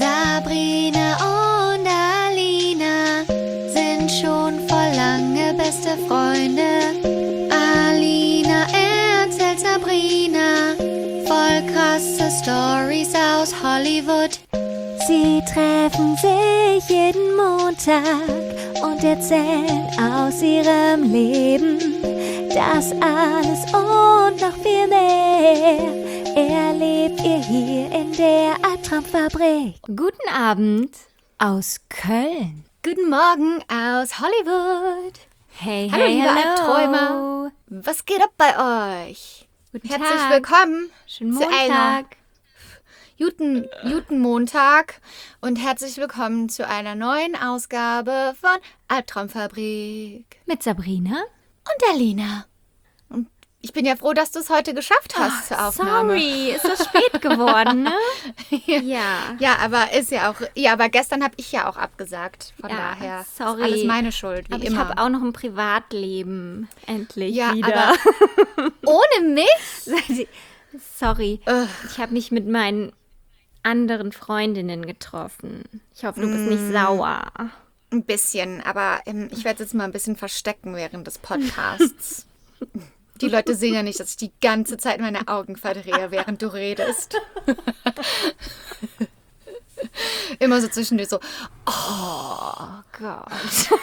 Sabrina und Alina sind schon voll lange beste Freunde. Alina erzählt Sabrina voll krasse Stories aus Hollywood. Sie treffen sich jeden Montag und erzählen aus ihrem Leben. Das alles und noch viel mehr erlebt ihr hier in der Albtraumfabrik. Guten Abend aus Köln. Guten Morgen aus Hollywood. Hey, Hallo, hey, liebe hello. Albträumer. Was geht ab bei euch? Guten Herzlich Tag. willkommen Schönen zu einer Montag. guten Montag und herzlich willkommen zu einer neuen Ausgabe von Albtraumfabrik Mit Sabrina. und Alina. Und ich bin ja froh, dass du es heute geschafft hast zur Aufnahme. Sorry, ist so spät geworden, ne? Ja. Ja, aber ist ja auch. Ja, aber gestern habe ich ja auch abgesagt. Von Ja, daher sorry. ist alles meine Schuld, wie Aber ich immer. habe auch noch ein Privatleben. Endlich Ja, wieder. aber ohne mich? Sorry, Ugh. ich habe mich mit meinen anderen Freundinnen getroffen. Ich hoffe, du bist nicht sauer. Ein bisschen, aber ich werde es jetzt mal ein bisschen verstecken während des Podcasts. Die Leute sehen ja nicht, dass ich die ganze Zeit meine Augen verdrehe, während du redest. Immer so zwischendurch so, oh Gott.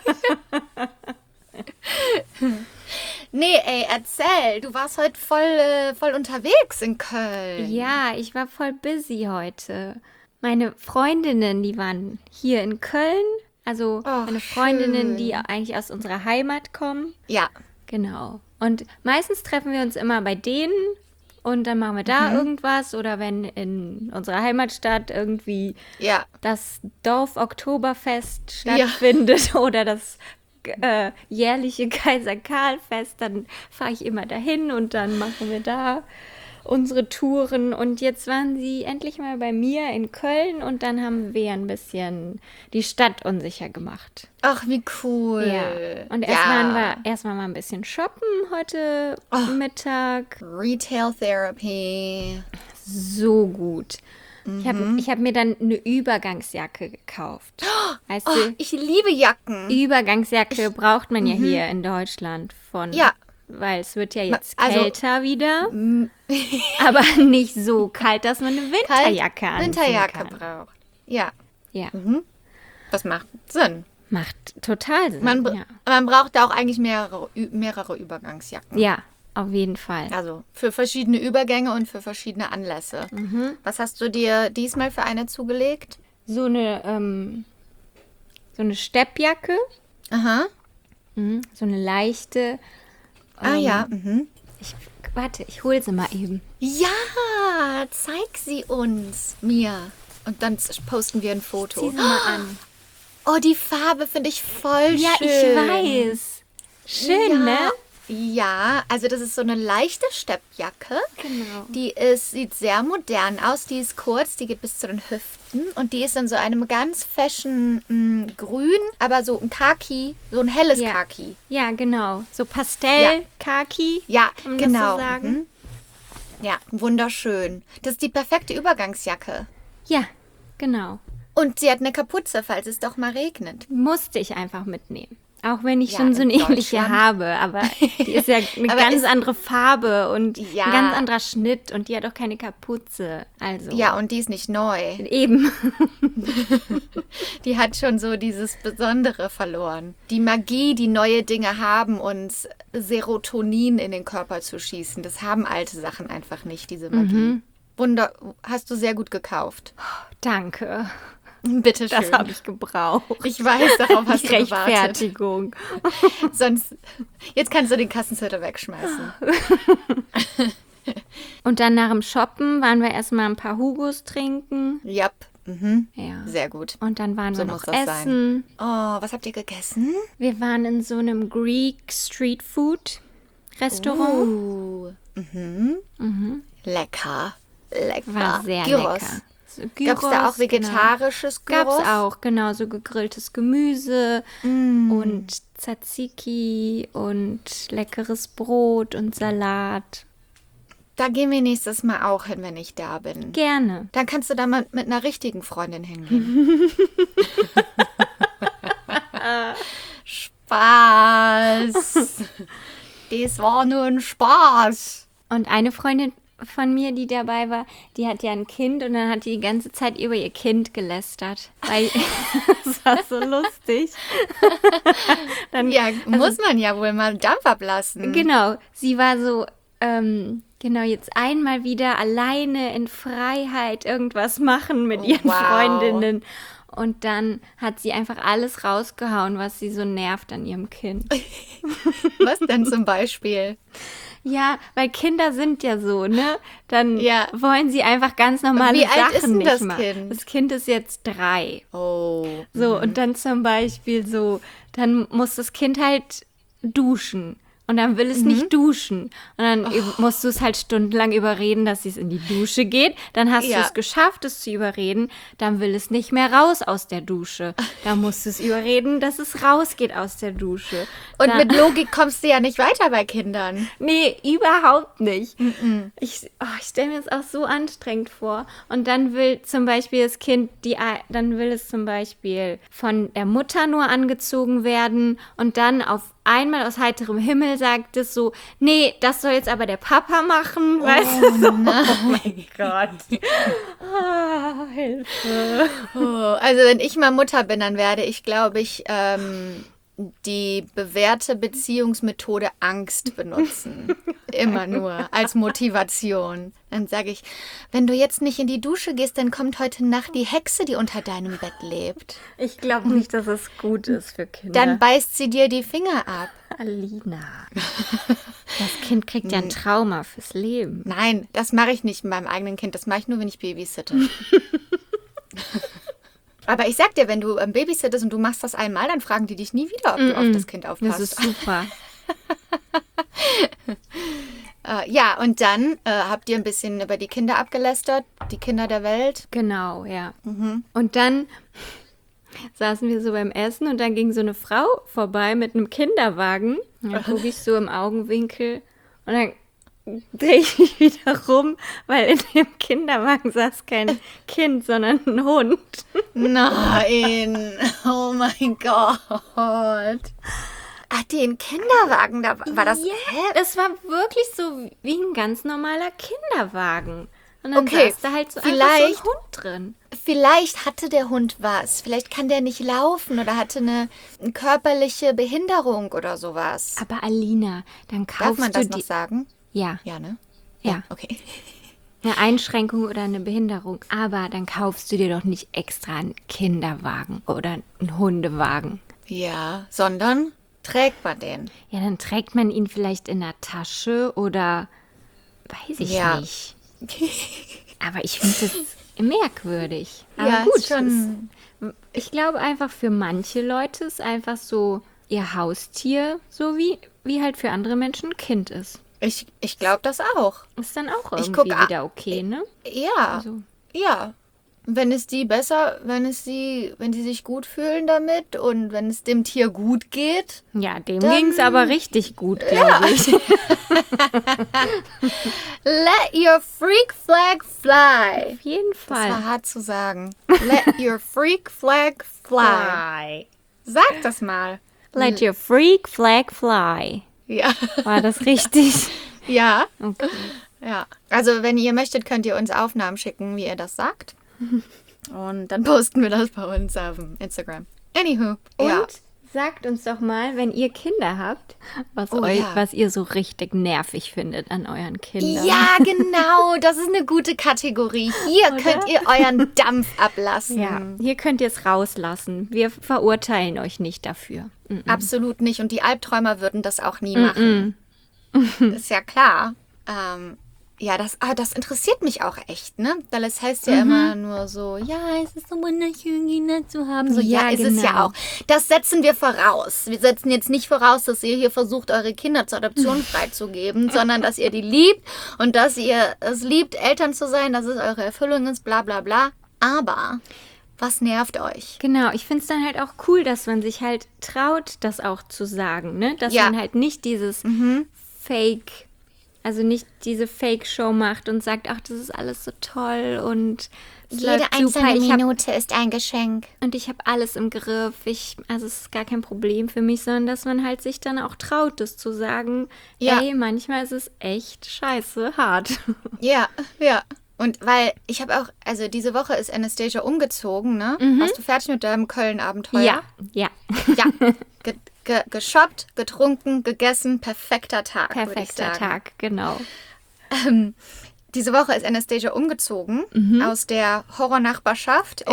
Nee, ey, erzähl, du warst heute voll unterwegs in Köln. Ja, ich war voll busy heute. Meine Freundinnen, die waren hier in Köln. Also Ach, meine Freundinnen, schön. die eigentlich aus unserer Heimat kommen. Ja, Genau. Und meistens treffen wir uns immer bei denen und dann machen wir da irgendwas. Oder wenn in unserer Heimatstadt irgendwie ja. das Dorf-Oktoberfest stattfindet oder das jährliche Kaiser-Karl-Fest, dann fahre ich immer dahin und dann machen wir da unsere Touren. Und jetzt waren sie endlich mal bei mir in Köln und dann haben wir ein bisschen die Stadt unsicher gemacht. Ach, wie cool. Ja. Und erst waren wir erstmal mal ein bisschen shoppen heute Mittag. Retail Therapy. So gut. Ich hab mir dann eine Übergangsjacke gekauft. Weißt Oh, du, ich liebe Jacken. Übergangsjacke braucht man ja hier in Deutschland Ja. weil es wird ja jetzt Also- kälter wieder, aber nicht so kalt, dass man eine Winterjacke anziehen Winterjacke kann. braucht. Ja, Ja, das macht Sinn. macht total Sinn. Man braucht da auch eigentlich mehrere Übergangsjacken. Ja, auf jeden Fall. Also für verschiedene Übergänge und für verschiedene Anlässe. Was hast du dir diesmal für eine zugelegt? So eine Steppjacke, Aha. so eine leichte. Ja. Warte, ich hole sie mal eben. Ja, zeig sie mir. Und dann posten wir ein Foto. Zieh sie mal an. Oh, die Farbe finde ich voll Ja, schön. ich weiß. Schön, ja. ne? Ja, also das ist so eine leichte Steppjacke. Genau. Die sieht sehr modern aus. Die ist kurz, die geht bis zu den Hüften. Und die ist in so einem ganz fashion grün, aber so ein Khaki, so ein helles Ja. Khaki. Ja, genau. So Pastell-Kaki. Ja, kann man das genau. so sagen? Mhm. Ja, wunderschön. Das ist die perfekte Übergangsjacke. Ja, genau. Und sie hat eine Kapuze, falls es doch mal regnet. Musste ich einfach mitnehmen. Auch wenn ich Ja, schon so eine in ähnliche Deutschland. habe, aber die ist ja eine Aber ganz ist- andere Farbe und Ja. ein ganz anderer Schnitt und die hat auch keine Kapuze. Also Ja, und die ist nicht neu. eben. Die hat schon so dieses Besondere verloren. Die Magie, die neue Dinge haben, uns Serotonin in den Körper zu schießen. Das haben alte Sachen einfach nicht, diese Magie. Hast du sehr gut gekauft. Danke. Bitte schön. Das habe ich gebraucht. Ich weiß, darauf hast Die du gewartet. Rechtfertigung. Sonst, jetzt kannst du den Kassenzettel wegschmeißen. Und dann nach dem Shoppen waren wir erstmal ein paar Hugos trinken. Yep. Ja. Sehr gut. Und dann waren wir So noch muss das essen. Oh, was habt ihr gegessen? Wir waren in so einem Greek Street Food Restaurant. Lecker. Lecker. War sehr Gyros. lecker. So Gab es da auch Gyros, vegetarisches Genau. Gyros? Gab's auch, genau, so gegrilltes Gemüse und Tzatziki und leckeres Brot und Salat. Da gehen wir nächstes Mal auch hin, wenn ich da bin. Gerne. Dann kannst du da mal mit einer richtigen Freundin hingehen. Spaß. Das war nur ein Spaß. Und eine Freundin von mir, die dabei war, die hat ja ein Kind und dann hat die ganze Zeit über ihr Kind gelästert. Weil das war so lustig. Dann, Ja, muss man ja wohl mal Dampf ablassen. Genau, sie war so, jetzt einmal wieder alleine in Freiheit irgendwas machen mit ihren Wow. Freundinnen. Und dann hat sie einfach alles rausgehauen, was sie so nervt an ihrem Kind. Was denn zum Beispiel? Ja, weil Kinder sind ja so, ne? Dann Ja. wollen sie einfach ganz normale Wie alt Sachen ist denn nicht das machen. Kind? Das Kind ist jetzt 3. Oh. So, und dann zum Beispiel so, dann muss das Kind halt duschen. Und dann will es nicht duschen. Und dann musst du es halt stundenlang überreden, dass es in die Dusche geht. Dann hast du Ja. es geschafft, es zu überreden. Dann will es nicht mehr raus aus der Dusche. Dann musst du es überreden, dass es rausgeht aus der Dusche. Und dann, mit Logik kommst du ja nicht weiter bei Kindern. Nee, überhaupt nicht. Ich stelle mir das auch so anstrengend vor. Und dann will zum Beispiel das Kind, dann will es zum Beispiel von der Mutter nur angezogen werden und dann auf einmal aus heiterem Himmel sagt es so, nee, das soll jetzt aber der Papa machen, weißt du? So. Oh mein Gott. Hilfe. Oh, also wenn ich mal Mutter bin, dann werde ich, glaube ich, die bewährte Beziehungsmethode Angst benutzen. Immer nur als Motivation. Dann sage ich, wenn du jetzt nicht in die Dusche gehst, dann kommt heute Nacht die Hexe, die unter deinem Bett lebt. Ich glaube nicht, dass es gut ist für Kinder. Dann beißt sie dir die Finger ab. Alina. Das Kind kriegt ja ein Trauma fürs Leben. Nein, das mache ich nicht mit meinem eigenen Kind. Das mache ich nur, wenn ich babysitte. Aber ich sag dir, wenn du babysittest und du machst das einmal, dann fragen die dich nie wieder, ob du auf das Kind Das aufpasst. ist super. Ja, und dann habt ihr ein bisschen über die Kinder abgelästert, die Kinder der Welt. Genau, ja. Und dann saßen wir so beim Essen und dann ging so eine Frau vorbei mit einem Kinderwagen. Und dann gucke ich so im Augenwinkel und dann drehe ich mich wieder rum, weil in dem Kinderwagen saß kein Kind, sondern ein Hund. Nein, oh mein Gott. Ach, den Kinderwagen, da war das... Ja, es war wirklich so wie ein ganz normaler Kinderwagen. Und dann Okay, saß da halt so vielleicht- einfach so ein Hund drin. Vielleicht hatte der Hund was. Vielleicht kann der nicht laufen oder hatte eine körperliche Behinderung oder sowas. Aber Alina, dann Darf kaufst man das du noch die... sagen? Ja, Ja, ne? ja. Okay. Eine Einschränkung oder eine Behinderung. Aber dann kaufst du dir doch nicht extra einen Kinderwagen oder einen Hundewagen. Ja, sondern trägt man den. Ja, dann trägt man ihn vielleicht in der Tasche oder weiß ich Ja. nicht. Aber ich finde das merkwürdig. Aber Ja, gut, ist schon... ich glaube einfach für manche Leute ist einfach so ihr Haustier, so wie halt für andere Menschen ein Kind ist. Ich glaube das auch. Ist dann auch Ich irgendwie guck- wieder okay, ne? Ja, Also, ja. Wenn sie sich gut fühlen damit und wenn es dem Tier gut geht. ja, dem Dann- ging es aber richtig gut, glaube ich. Let your freak flag fly. Auf jeden Das war Fall. hart zu sagen. Let your freak flag fly. Sag das mal. Let your freak flag fly. Ja. War das richtig? Ja. Okay. Ja. Also, wenn ihr möchtet, könnt ihr uns Aufnahmen schicken, wie ihr das sagt. Und dann posten wir das bei uns auf dem Instagram. Anywho. Und Ja. sagt uns doch mal, wenn ihr Kinder habt, was ja. was ihr so richtig nervig findet an euren Kindern. Ja, genau. Das ist eine gute Kategorie. Hier könnt ihr euren Dampf ablassen. Ja, hier könnt ihr es rauslassen. Wir verurteilen euch nicht dafür. Absolut nicht. Und die Albträumer würden das auch nie machen. Ist ja klar. Ja, das interessiert mich auch echt, ne? Weil es heißt ja immer nur so, ja, es ist so wunderschön, Kinder zu haben. So, ja, Ja, ist es ja genau. auch. Das setzen wir voraus. Wir setzen jetzt nicht voraus, dass ihr hier versucht, eure Kinder zur Adoption freizugeben, sondern dass ihr die liebt und dass ihr es liebt, Eltern zu sein, dass es eure Erfüllung ist, bla bla bla. Aber was nervt euch? Genau, ich finde es dann halt auch cool, dass man sich halt traut, das auch zu sagen, ne? Dass Ja. man halt nicht dieses Fake Also nicht diese Fake-Show macht und sagt, ach, das ist alles so toll und es Jede läuft super. einzelne Minute ist ein Geschenk. Und ich habe alles im Griff. Also es ist gar kein Problem für mich, sondern dass man halt sich dann auch traut, das zu sagen. Ja. Ey, manchmal ist es echt scheiße hart. Ja. Und weil ich habe auch, also diese Woche ist Anastasia umgezogen, ne? Warst du fertig mit deinem Köln-Abenteuer? Ja. Ja. Geshoppt, getrunken, gegessen, perfekter Tag, würde ich Perfekter sagen. Tag, genau. Diese Woche ist Anastasia umgezogen aus der Horrornachbarschaft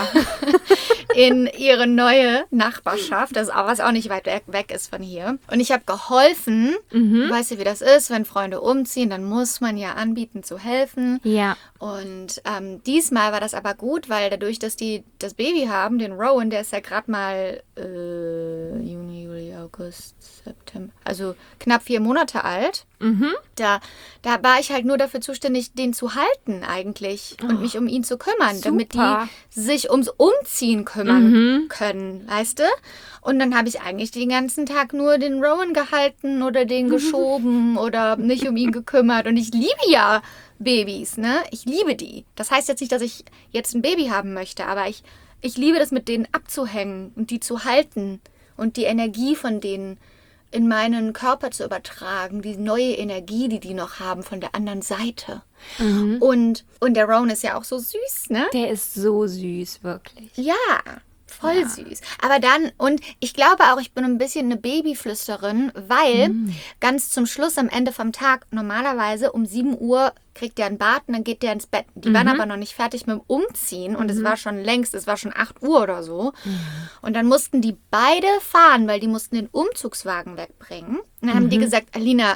in ihre neue Nachbarschaft, was auch nicht weit weg ist von hier. Und ich habe geholfen. Du weißt ja, wie das ist, wenn Freunde umziehen, dann muss man ja anbieten zu helfen. Ja. Und diesmal war das aber gut, weil dadurch, dass die das Baby haben, den Rowan, der ist ja gerade mal Juni, Juli, August, September, also knapp 4 Monate alt. Da war ich halt nur dafür zuständig, den zu halten eigentlich und mich um ihn zu kümmern, damit die super. sich ums Umziehen kümmern können, weißt du? Und dann habe ich eigentlich den ganzen Tag nur den Rowan gehalten oder den geschoben oder mich um ihn gekümmert. Und ich liebe ja Babys, ne? Ich liebe die. Das heißt jetzt nicht, dass ich jetzt ein Baby haben möchte, aber ich liebe das, mit denen abzuhängen und die zu halten und die Energie von denen in meinen Körper zu übertragen, die neue Energie, die noch haben von der anderen Seite. Und der Rowan ist ja auch so süß, ne? Der ist so süß, wirklich. Ja, voll süß. Aber dann, und ich glaube auch, ich bin ein bisschen eine Babyflüsterin, weil ganz zum Schluss am Ende vom Tag, normalerweise um 7 Uhr kriegt der ein Bad und dann geht der ins Bett. Die waren aber noch nicht fertig mit dem Umziehen und es war schon 8 Uhr oder so. Und dann mussten die beide fahren, weil die mussten den Umzugswagen wegbringen. Und dann haben die gesagt, Alina,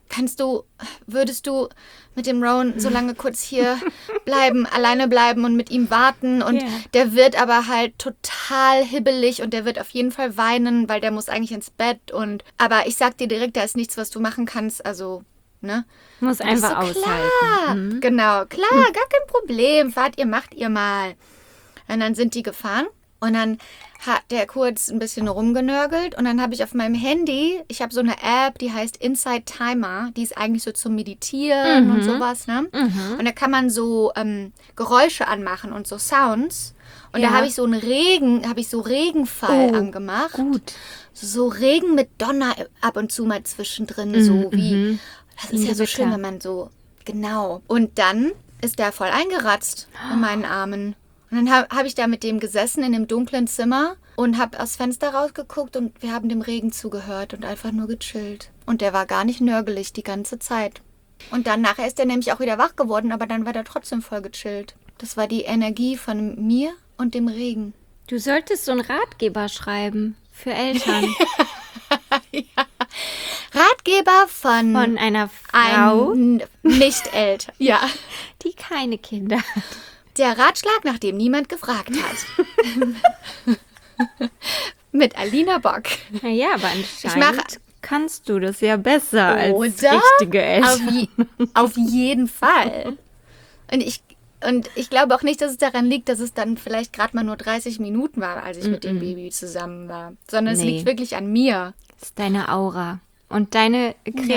würdest du mit dem Rowan so lange kurz hier alleine bleiben und mit ihm warten? Und der wird aber halt total hibbelig und der wird auf jeden Fall weinen, weil der muss eigentlich ins Bett. Aber ich sag dir direkt, da ist nichts, was du machen kannst, also, ne? Muss einfach aushalten. Klar, genau, klar, gar kein Problem. Macht ihr mal. Und dann sind die gefahren und dann hat der kurz ein bisschen rumgenörgelt und dann habe ich auf meinem Handy, ich habe so eine App, die heißt Inside Timer, die ist eigentlich so zum Meditieren und sowas, ne? Und da kann man so Geräusche anmachen und so Sounds. Und da habe ich so Regenfall angemacht. Gut. So Regen mit Donner ab und zu mal zwischendrin, so wie, das ist ja so schön, wenn man so, genau. Und dann ist der voll eingeratzt in meinen Armen. Und dann habe ich da mit dem gesessen in dem dunklen Zimmer und habe aus Fenster rausgeguckt und wir haben dem Regen zugehört und einfach nur gechillt. Und der war gar nicht nörgelig die ganze Zeit. Und dann nachher ist der nämlich auch wieder wach geworden, aber dann war der trotzdem voll gechillt. Das war die Energie von mir und dem Regen. Du solltest so einen Ratgeber schreiben für Eltern. Ratgeber von einer Frau, Nicht-Eltern. Ja. die keine Kinder hat. Der Ratschlag, nach dem niemand gefragt hat. Mit Alina Bock. Naja, aber anscheinend kannst du das ja besser als Oder? richtige Eltern. Auf jeden Fall. Und ich glaube auch nicht, dass es daran liegt, dass es dann vielleicht gerade mal nur 30 Minuten war, als ich mit dem Baby zusammen war. Sondern es liegt wirklich an mir. Das ist deine Aura. Und deine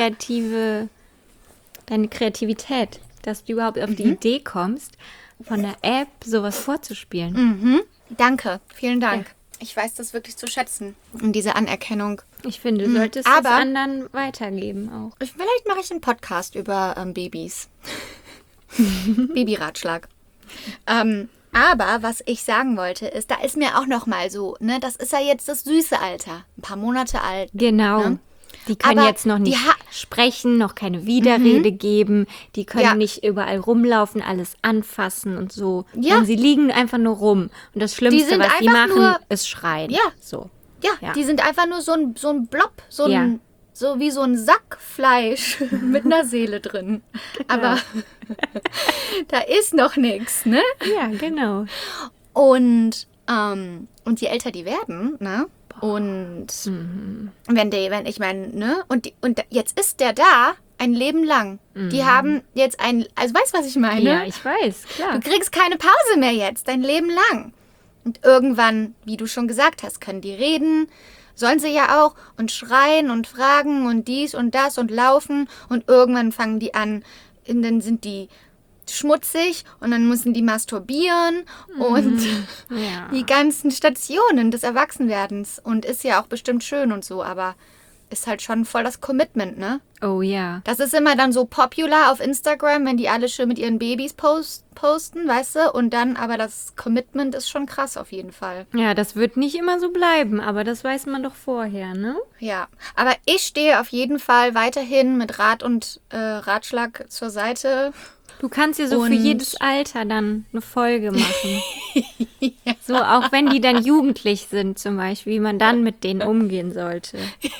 Kreativität, dass du überhaupt auf die Idee kommst, von der App sowas vorzuspielen. Danke, vielen Dank. Ja. Ich weiß das wirklich zu schätzen. Und diese Anerkennung. Ich finde, du solltest es anderen weitergeben auch. Vielleicht mache ich einen Podcast über Babys. Babyratschlag. Aber was ich sagen wollte, ist, da ist mir auch noch mal so, ne, das ist ja jetzt das süße Alter. Ein paar Monate alt. Genau. Ne? Die können aber jetzt noch nicht sprechen, noch keine Widerrede geben. Die können nicht überall rumlaufen, alles anfassen und so. Ja. Und sie liegen einfach nur rum. Und das Schlimmste, was die machen, ist schreien. Ja. So. Ja, die sind einfach nur so ein Blob, so wie so ein Sack Fleisch mit einer Seele drin. Genau. Aber da ist noch nichts, ne? Ja, genau. Und je älter die werden, ne? Und wenn ich meine, ne? Und jetzt ist der da ein Leben lang. Die haben jetzt also weißt du, was ich meine? Ja, ich weiß, klar. Du kriegst keine Pause mehr jetzt, dein Leben lang. Und irgendwann, wie du schon gesagt hast, können die reden. sollen sie ja auch und schreien und fragen und dies und das und laufen und irgendwann fangen die an, und dann sind die schmutzig und dann müssen die masturbieren und Ja. die ganzen Stationen des Erwachsenwerdens und ist ja auch bestimmt schön und so, aber ist halt schon voll das Commitment, ne? Oh ja. Das ist immer dann so popular auf Instagram, wenn die alle schön mit ihren Babys posten, weißt du? Und dann, aber das Commitment ist schon krass auf jeden Fall. Ja, das wird nicht immer so bleiben, aber das weiß man doch vorher, ne? Ja, aber ich stehe auf jeden Fall weiterhin mit Rat und Ratschlag zur Seite. Du kannst ja so für Und- jedes Alter dann eine Folge machen. So, auch wenn die dann jugendlich sind zum Beispiel, wie man dann mit denen umgehen sollte.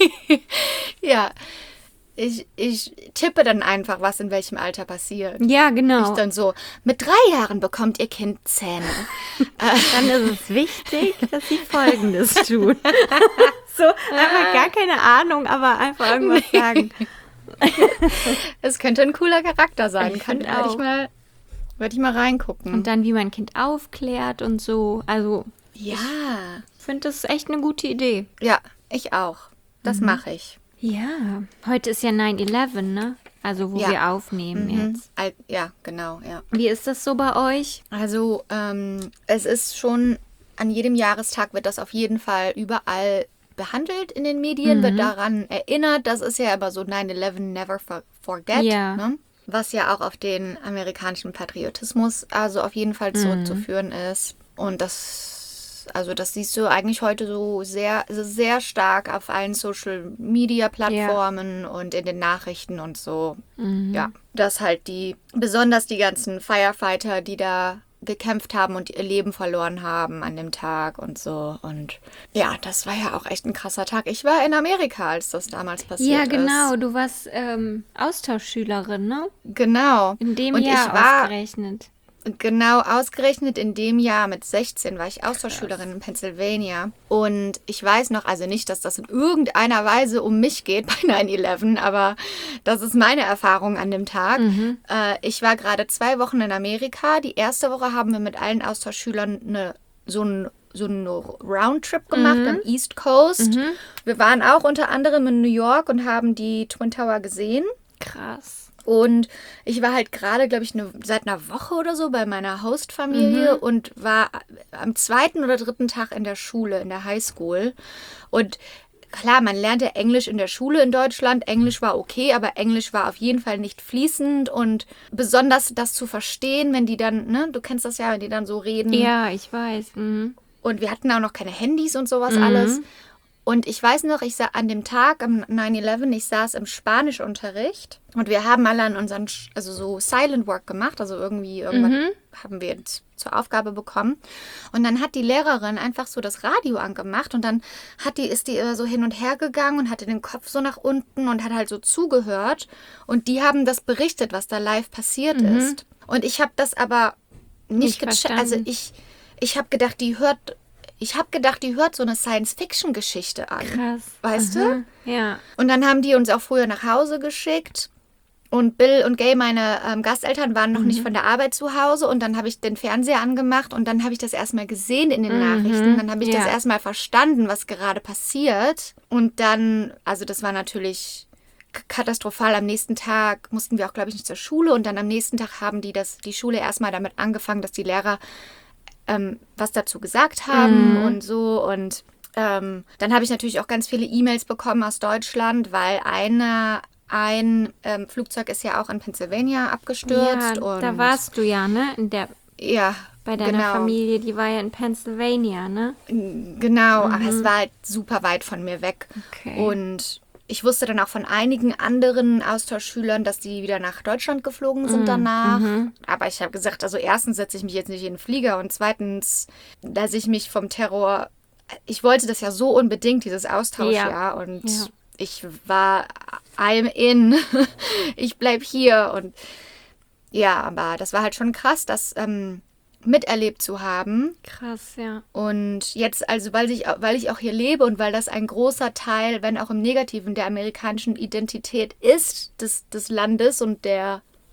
Ja, ich tippe dann einfach, was in welchem Alter passiert. Ja, genau. Ich dann so, mit 3 Jahren bekommt ihr Kind Zähne. Dann ist es wichtig, dass sie Folgendes tun. So, einfach gar keine Ahnung, aber einfach irgendwas sagen. Es könnte ein cooler Charakter sein. Ich find Werde auch. werd ich mal reingucken. Und dann, wie man ein Kind aufklärt und so. Also, ja. ich finde, das ist echt eine gute Idee. Ja, ich auch. Das mache ich. Ja, heute ist ja 9/11, ne? Also, wo Ja. wir aufnehmen jetzt. Ja, genau, ja. Wie ist das so bei euch? Also, es ist schon, an jedem Jahrestag wird das auf jeden Fall überall behandelt in den Medien, wird daran erinnert. Das ist ja aber so 9/11 never forget, Ja. ne? Was ja auch auf den amerikanischen Patriotismus also auf jeden Fall zurückzuführen ist. Und das siehst du eigentlich heute so sehr stark auf allen Social-Media-Plattformen und in den Nachrichten und so. Ja, dass halt besonders die ganzen Firefighter, die da gekämpft haben und ihr Leben verloren haben an dem Tag und so. Und ja, das war ja auch echt ein krasser Tag. Ich war in Amerika, als das damals passiert Ja, ist. genau. Du warst Austauschschülerin, ne? Genau. In dem und Jahr ich war ausgerechnet. genau ausgerechnet in dem Jahr mit 16 war ich Austauschschülerin in Pennsylvania. Und ich weiß noch, also nicht, dass das in irgendeiner Weise um mich geht bei 9/11, aber das ist meine Erfahrung an dem Tag. Ich war gerade 2 Wochen in Amerika. Die erste Woche haben wir mit allen Austauschschülern so einen Roundtrip gemacht am East Coast. Wir waren auch unter anderem in New York und haben die Twin Tower gesehen. Krass. Und ich war halt gerade, glaube ich, seit einer Woche oder so bei meiner Hostfamilie und war am 2. oder 3. Tag in der Schule, in der Highschool. Und klar, man lernte Englisch in der Schule in Deutschland. Englisch war okay, aber Englisch war auf jeden Fall nicht fließend. Und besonders das zu verstehen, wenn die dann, ne, du kennst das ja, wenn die dann so reden. Ja, ich weiß. Mhm. Und wir hatten auch noch keine Handys und sowas alles. Und ich weiß noch, an dem Tag, am 9/11, ich saß im Spanischunterricht und wir haben alle an unseren, also so Silent Work gemacht, also irgendwas haben wir jetzt zur Aufgabe bekommen. Und dann hat die Lehrerin einfach so das Radio angemacht und dann ist die so hin und her gegangen und hatte den Kopf so nach unten und hat halt so zugehört. Und die haben das berichtet, was da live passiert ist. Und ich habe das aber nicht gecheckt. Also verstanden. ich habe gedacht, die hört so eine Science-Fiction-Geschichte an. Krass. Weißt du? Ja. Und dann haben die uns auch früher nach Hause geschickt. Und Bill und Gay, meine Gasteltern, waren noch nicht von der Arbeit zu Hause. Und dann habe ich den Fernseher angemacht und dann habe ich das erstmal gesehen in den Nachrichten. Dann habe ich das erstmal verstanden, was gerade passiert. Und dann, also das war natürlich katastrophal. Am nächsten Tag mussten wir auch, glaube ich, nicht zur Schule. Und dann am nächsten Tag haben die Schule erstmal damit angefangen, dass die Lehrer was dazu gesagt haben und so. Und dann habe ich natürlich auch ganz viele E-Mails bekommen aus Deutschland, weil ein Flugzeug ist ja auch in Pennsylvania abgestürzt. Ja, und da warst du ja, ne? ja, Bei deiner Familie, die war ja in Pennsylvania, ne? Genau, aber es war halt super weit von mir weg. Okay. Und ich wusste dann auch von einigen anderen Austauschschülern, dass die wieder nach Deutschland geflogen sind danach. Aber ich habe gesagt, also erstens setze ich mich jetzt nicht in den Flieger und zweitens, dass ich mich vom Terror, ich wollte das ja so unbedingt, dieses Austauschjahr. Und ich war, I'm in, ich bleib hier. Und ja, aber das war halt schon krass, das miterlebt zu haben. Krass, ja. Und jetzt, also weil ich auch hier lebe und weil das ein großer Teil, wenn auch im Negativen, der amerikanischen Identität ist, des Landes und des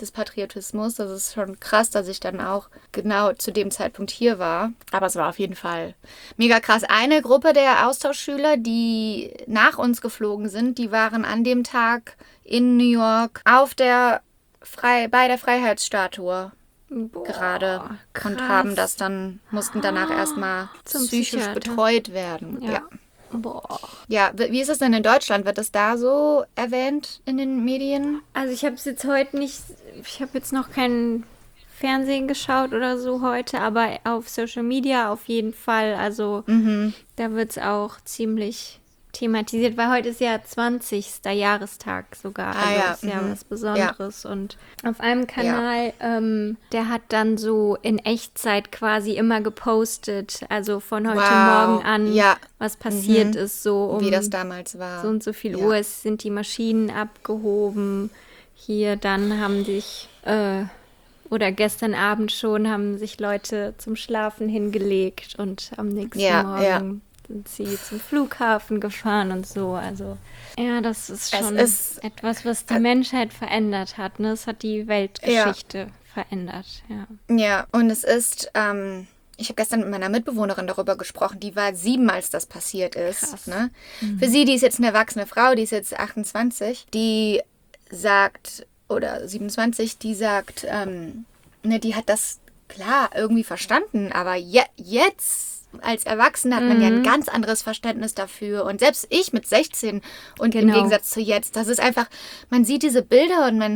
des Patriotismus. Das ist schon krass, dass ich dann auch genau zu dem Zeitpunkt hier war. Aber es war auf jeden Fall mega krass. Eine Gruppe der Austauschschüler, die nach uns geflogen sind, die waren an dem Tag in New York bei der Freiheitsstatue gerade krass. und haben das dann, mussten danach erstmal Zum psychisch Psychiater. betreut werden. Ja. Ja. Boah. Ja, wie ist es denn in Deutschland? Wird das da so erwähnt in den Medien? Also ich habe es jetzt heute nicht, ich habe jetzt noch kein Fernsehen geschaut oder so heute, aber auf Social Media auf jeden Fall. Also da wird es auch ziemlich thematisiert, weil heute ist ja 20. Jahrestag sogar. Also ja, ist ja was Besonderes. Und auf einem Kanal, der hat dann so in Echtzeit quasi immer gepostet, also von heute Morgen an, was passiert ist, so wie das damals war. so und so viel Uhr sind die Maschinen abgehoben. Hier dann haben sich, oder gestern Abend schon, haben sich Leute zum Schlafen hingelegt und am nächsten Morgen sind sie zum Flughafen gefahren und so. Also ja, das ist schon etwas, was die Menschheit verändert hat. Ne? Es hat die Weltgeschichte verändert. Ja, und es ist... ich habe gestern mit meiner Mitbewohnerin darüber gesprochen, die war 7, als das passiert ist. Krass. Ne? Für sie, die ist jetzt eine erwachsene Frau, die ist jetzt 28, die sagt, oder 27, die sagt, die hat das klar irgendwie verstanden, aber jetzt als Erwachsene hat man ja ein ganz anderes Verständnis dafür. Und selbst ich mit 16 und im Gegensatz zu jetzt, das ist einfach, man sieht diese Bilder und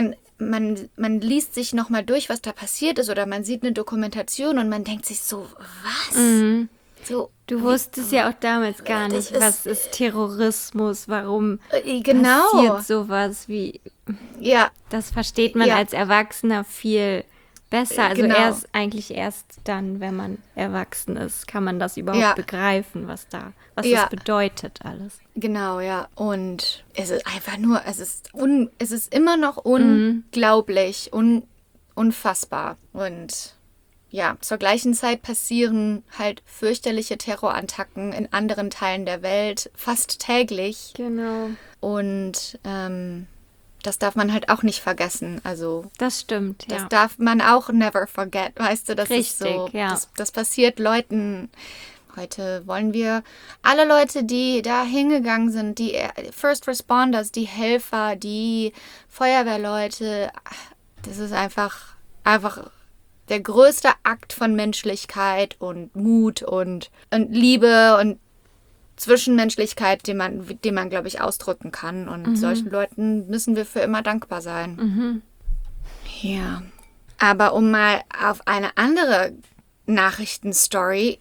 man liest sich nochmal durch, was da passiert ist, oder man sieht eine Dokumentation und man denkt sich so, was? So, du wusstest ja auch damals gar nicht, was ist Terrorismus, warum genau. passiert sowas wie... Ja. Das versteht man als Erwachsener viel besser. Also Genau. erst dann, wenn man erwachsen ist, kann man das überhaupt begreifen, was das bedeutet alles. Genau, ja. Und es ist einfach nur, es ist immer noch unglaublich, unfassbar. Und ja, zur gleichen Zeit passieren halt fürchterliche Terrorattacken in anderen Teilen der Welt fast täglich. Genau. Und das darf man halt auch nicht vergessen. Also das stimmt, das darf man auch never forget, weißt du, das richtig, ist so, ja. Das passiert Leuten. Heute wollen wir alle Leute, die da hingegangen sind, die First Responders, die Helfer, die Feuerwehrleute, das ist einfach der größte Akt von Menschlichkeit und Mut und Liebe und Zwischenmenschlichkeit, den man, glaube ich, ausdrücken kann. Und solchen Leuten müssen wir für immer dankbar sein. Ja. Aber um mal auf eine andere Nachrichtenstory,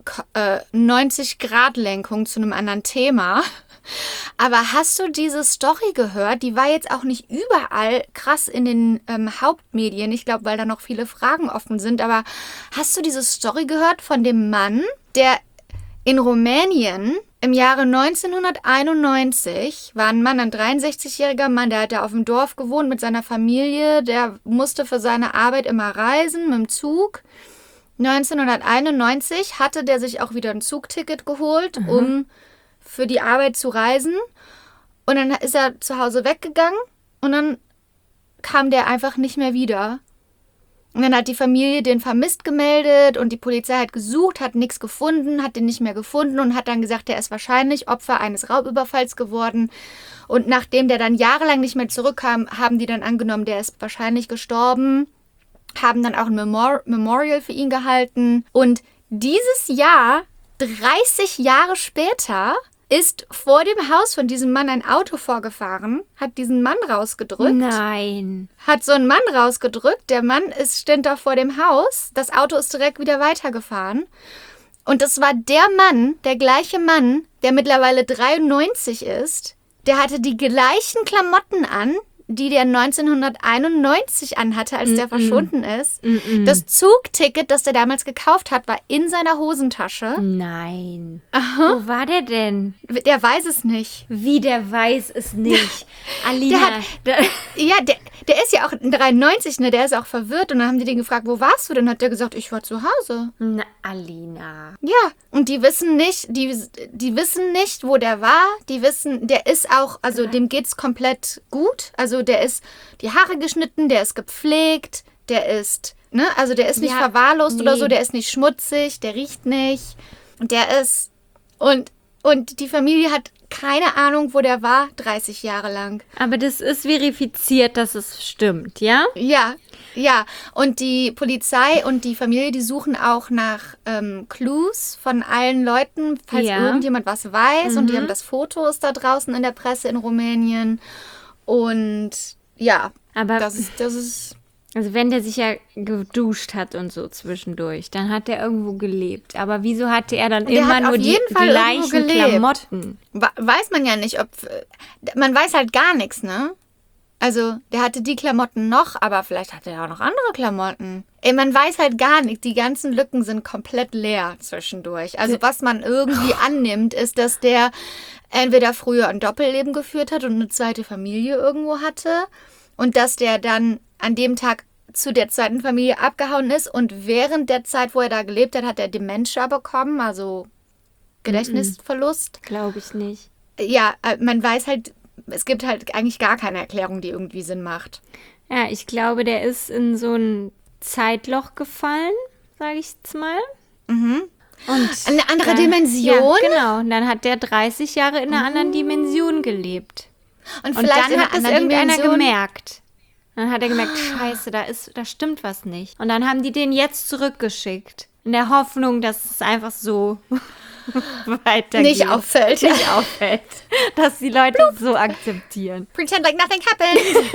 90-Grad-Lenkung zu einem anderen Thema. Aber hast du diese Story gehört? Die war jetzt auch nicht überall krass in den Hauptmedien. Ich glaube, weil da noch viele Fragen offen sind. Aber hast du diese Story gehört von dem Mann, der in Rumänien im Jahre 1991 war ein 63-jähriger Mann, der hat da auf dem Dorf gewohnt mit seiner Familie. Der musste für seine Arbeit immer reisen mit dem Zug. 1991 hatte der sich auch wieder ein Zugticket geholt, um für die Arbeit zu reisen. Und dann ist er zu Hause weggegangen und dann kam der einfach nicht mehr wieder. Und dann hat die Familie den vermisst gemeldet und die Polizei hat gesucht, hat nichts gefunden, hat den nicht mehr gefunden und hat dann gesagt, der ist wahrscheinlich Opfer eines Raubüberfalls geworden. Und nachdem der dann jahrelang nicht mehr zurückkam, haben die dann angenommen, der ist wahrscheinlich gestorben, haben dann auch ein Memorial für ihn gehalten. Und dieses Jahr, 30 Jahre später, ist vor dem Haus von diesem Mann ein Auto vorgefahren, hat diesen Mann rausgedrückt. Nein. Hat so einen Mann rausgedrückt. Der Mann stand da vor dem Haus. Das Auto ist direkt wieder weitergefahren. Und das war der gleiche Mann, der mittlerweile 93 ist. Der hatte die gleichen Klamotten an, die der 1991 anhatte, als der verschwunden ist. Das Zugticket, das der damals gekauft hat, war in seiner Hosentasche. Nein. Wo war der denn? Der weiß es nicht. Wie, der weiß es nicht? Alina. Der ist ja auch 93, ne? Der ist auch verwirrt. Und dann haben die den gefragt, wo warst du? Dann hat der gesagt, ich war zu Hause. Na, Alina. Ja, Und die wissen nicht, wo der war. Die wissen, der ist auch, also dem geht's komplett gut. Also der ist die Haare geschnitten, der ist gepflegt, der ist, ne, also der ist nicht verwahrlost oder so, der ist nicht schmutzig, der riecht nicht. Und der ist, und die Familie hat keine Ahnung, wo der war, 30 Jahre lang. Aber das ist verifiziert, dass es stimmt, ja? Ja. Und die Polizei und die Familie, die suchen auch nach Clues von allen Leuten, falls irgendjemand was weiß. Und die haben das Foto ist da draußen in der Presse in Rumänien. Und ja, aber das ist also wenn der sich ja geduscht hat und so zwischendurch, dann hat er irgendwo gelebt. Aber wieso hatte er dann immer nur die gleichen Klamotten? Weiß man ja nicht, man weiß halt gar nichts, ne? Also, der hatte die Klamotten noch, aber vielleicht hatte er auch noch andere Klamotten. Man weiß halt gar nichts. Die ganzen Lücken sind komplett leer zwischendurch. Also, was man irgendwie annimmt, ist, dass der entweder früher ein Doppelleben geführt hat und eine zweite Familie irgendwo hatte und dass der dann an dem Tag zu der zweiten Familie abgehauen ist und während der Zeit, wo er da gelebt hat, hat er Dementia bekommen, also Gedächtnisverlust. Glaube ich nicht. Ja, man weiß halt, es gibt halt eigentlich gar keine Erklärung, die irgendwie Sinn macht. Ja, ich glaube, der ist in so ein Zeitloch gefallen, sage ich jetzt mal. Mhm. Und eine andere Dimension? Ja, genau. Und dann hat der 30 Jahre in einer anderen Dimension gelebt. Und dann vielleicht hat es irgendeiner gemerkt. Dann hat er gemerkt, scheiße, da stimmt was nicht. Und dann haben die den jetzt zurückgeschickt. In der Hoffnung, dass es einfach so weitergeht. Nicht auffällt. Dass die Leute es so akzeptieren. Pretend like nothing happened.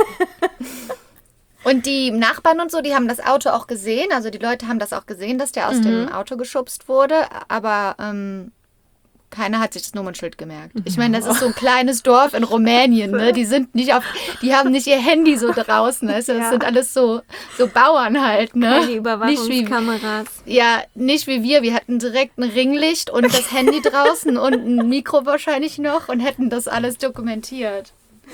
Und die Nachbarn und so, die haben das Auto auch gesehen. Also die Leute haben das auch gesehen, dass der aus dem Auto geschubst wurde. Aber keiner hat sich das Nummernschild gemerkt. Ich meine, das ist so ein kleines Dorf in Rumänien, ne? Die haben nicht ihr Handy so draußen. Also das sind alles so Bauern halt, ne? Keine Überwachungskameras. Nicht wie wir. Wir hatten direkt ein Ringlicht und das Handy draußen und ein Mikro wahrscheinlich noch und hätten das alles dokumentiert.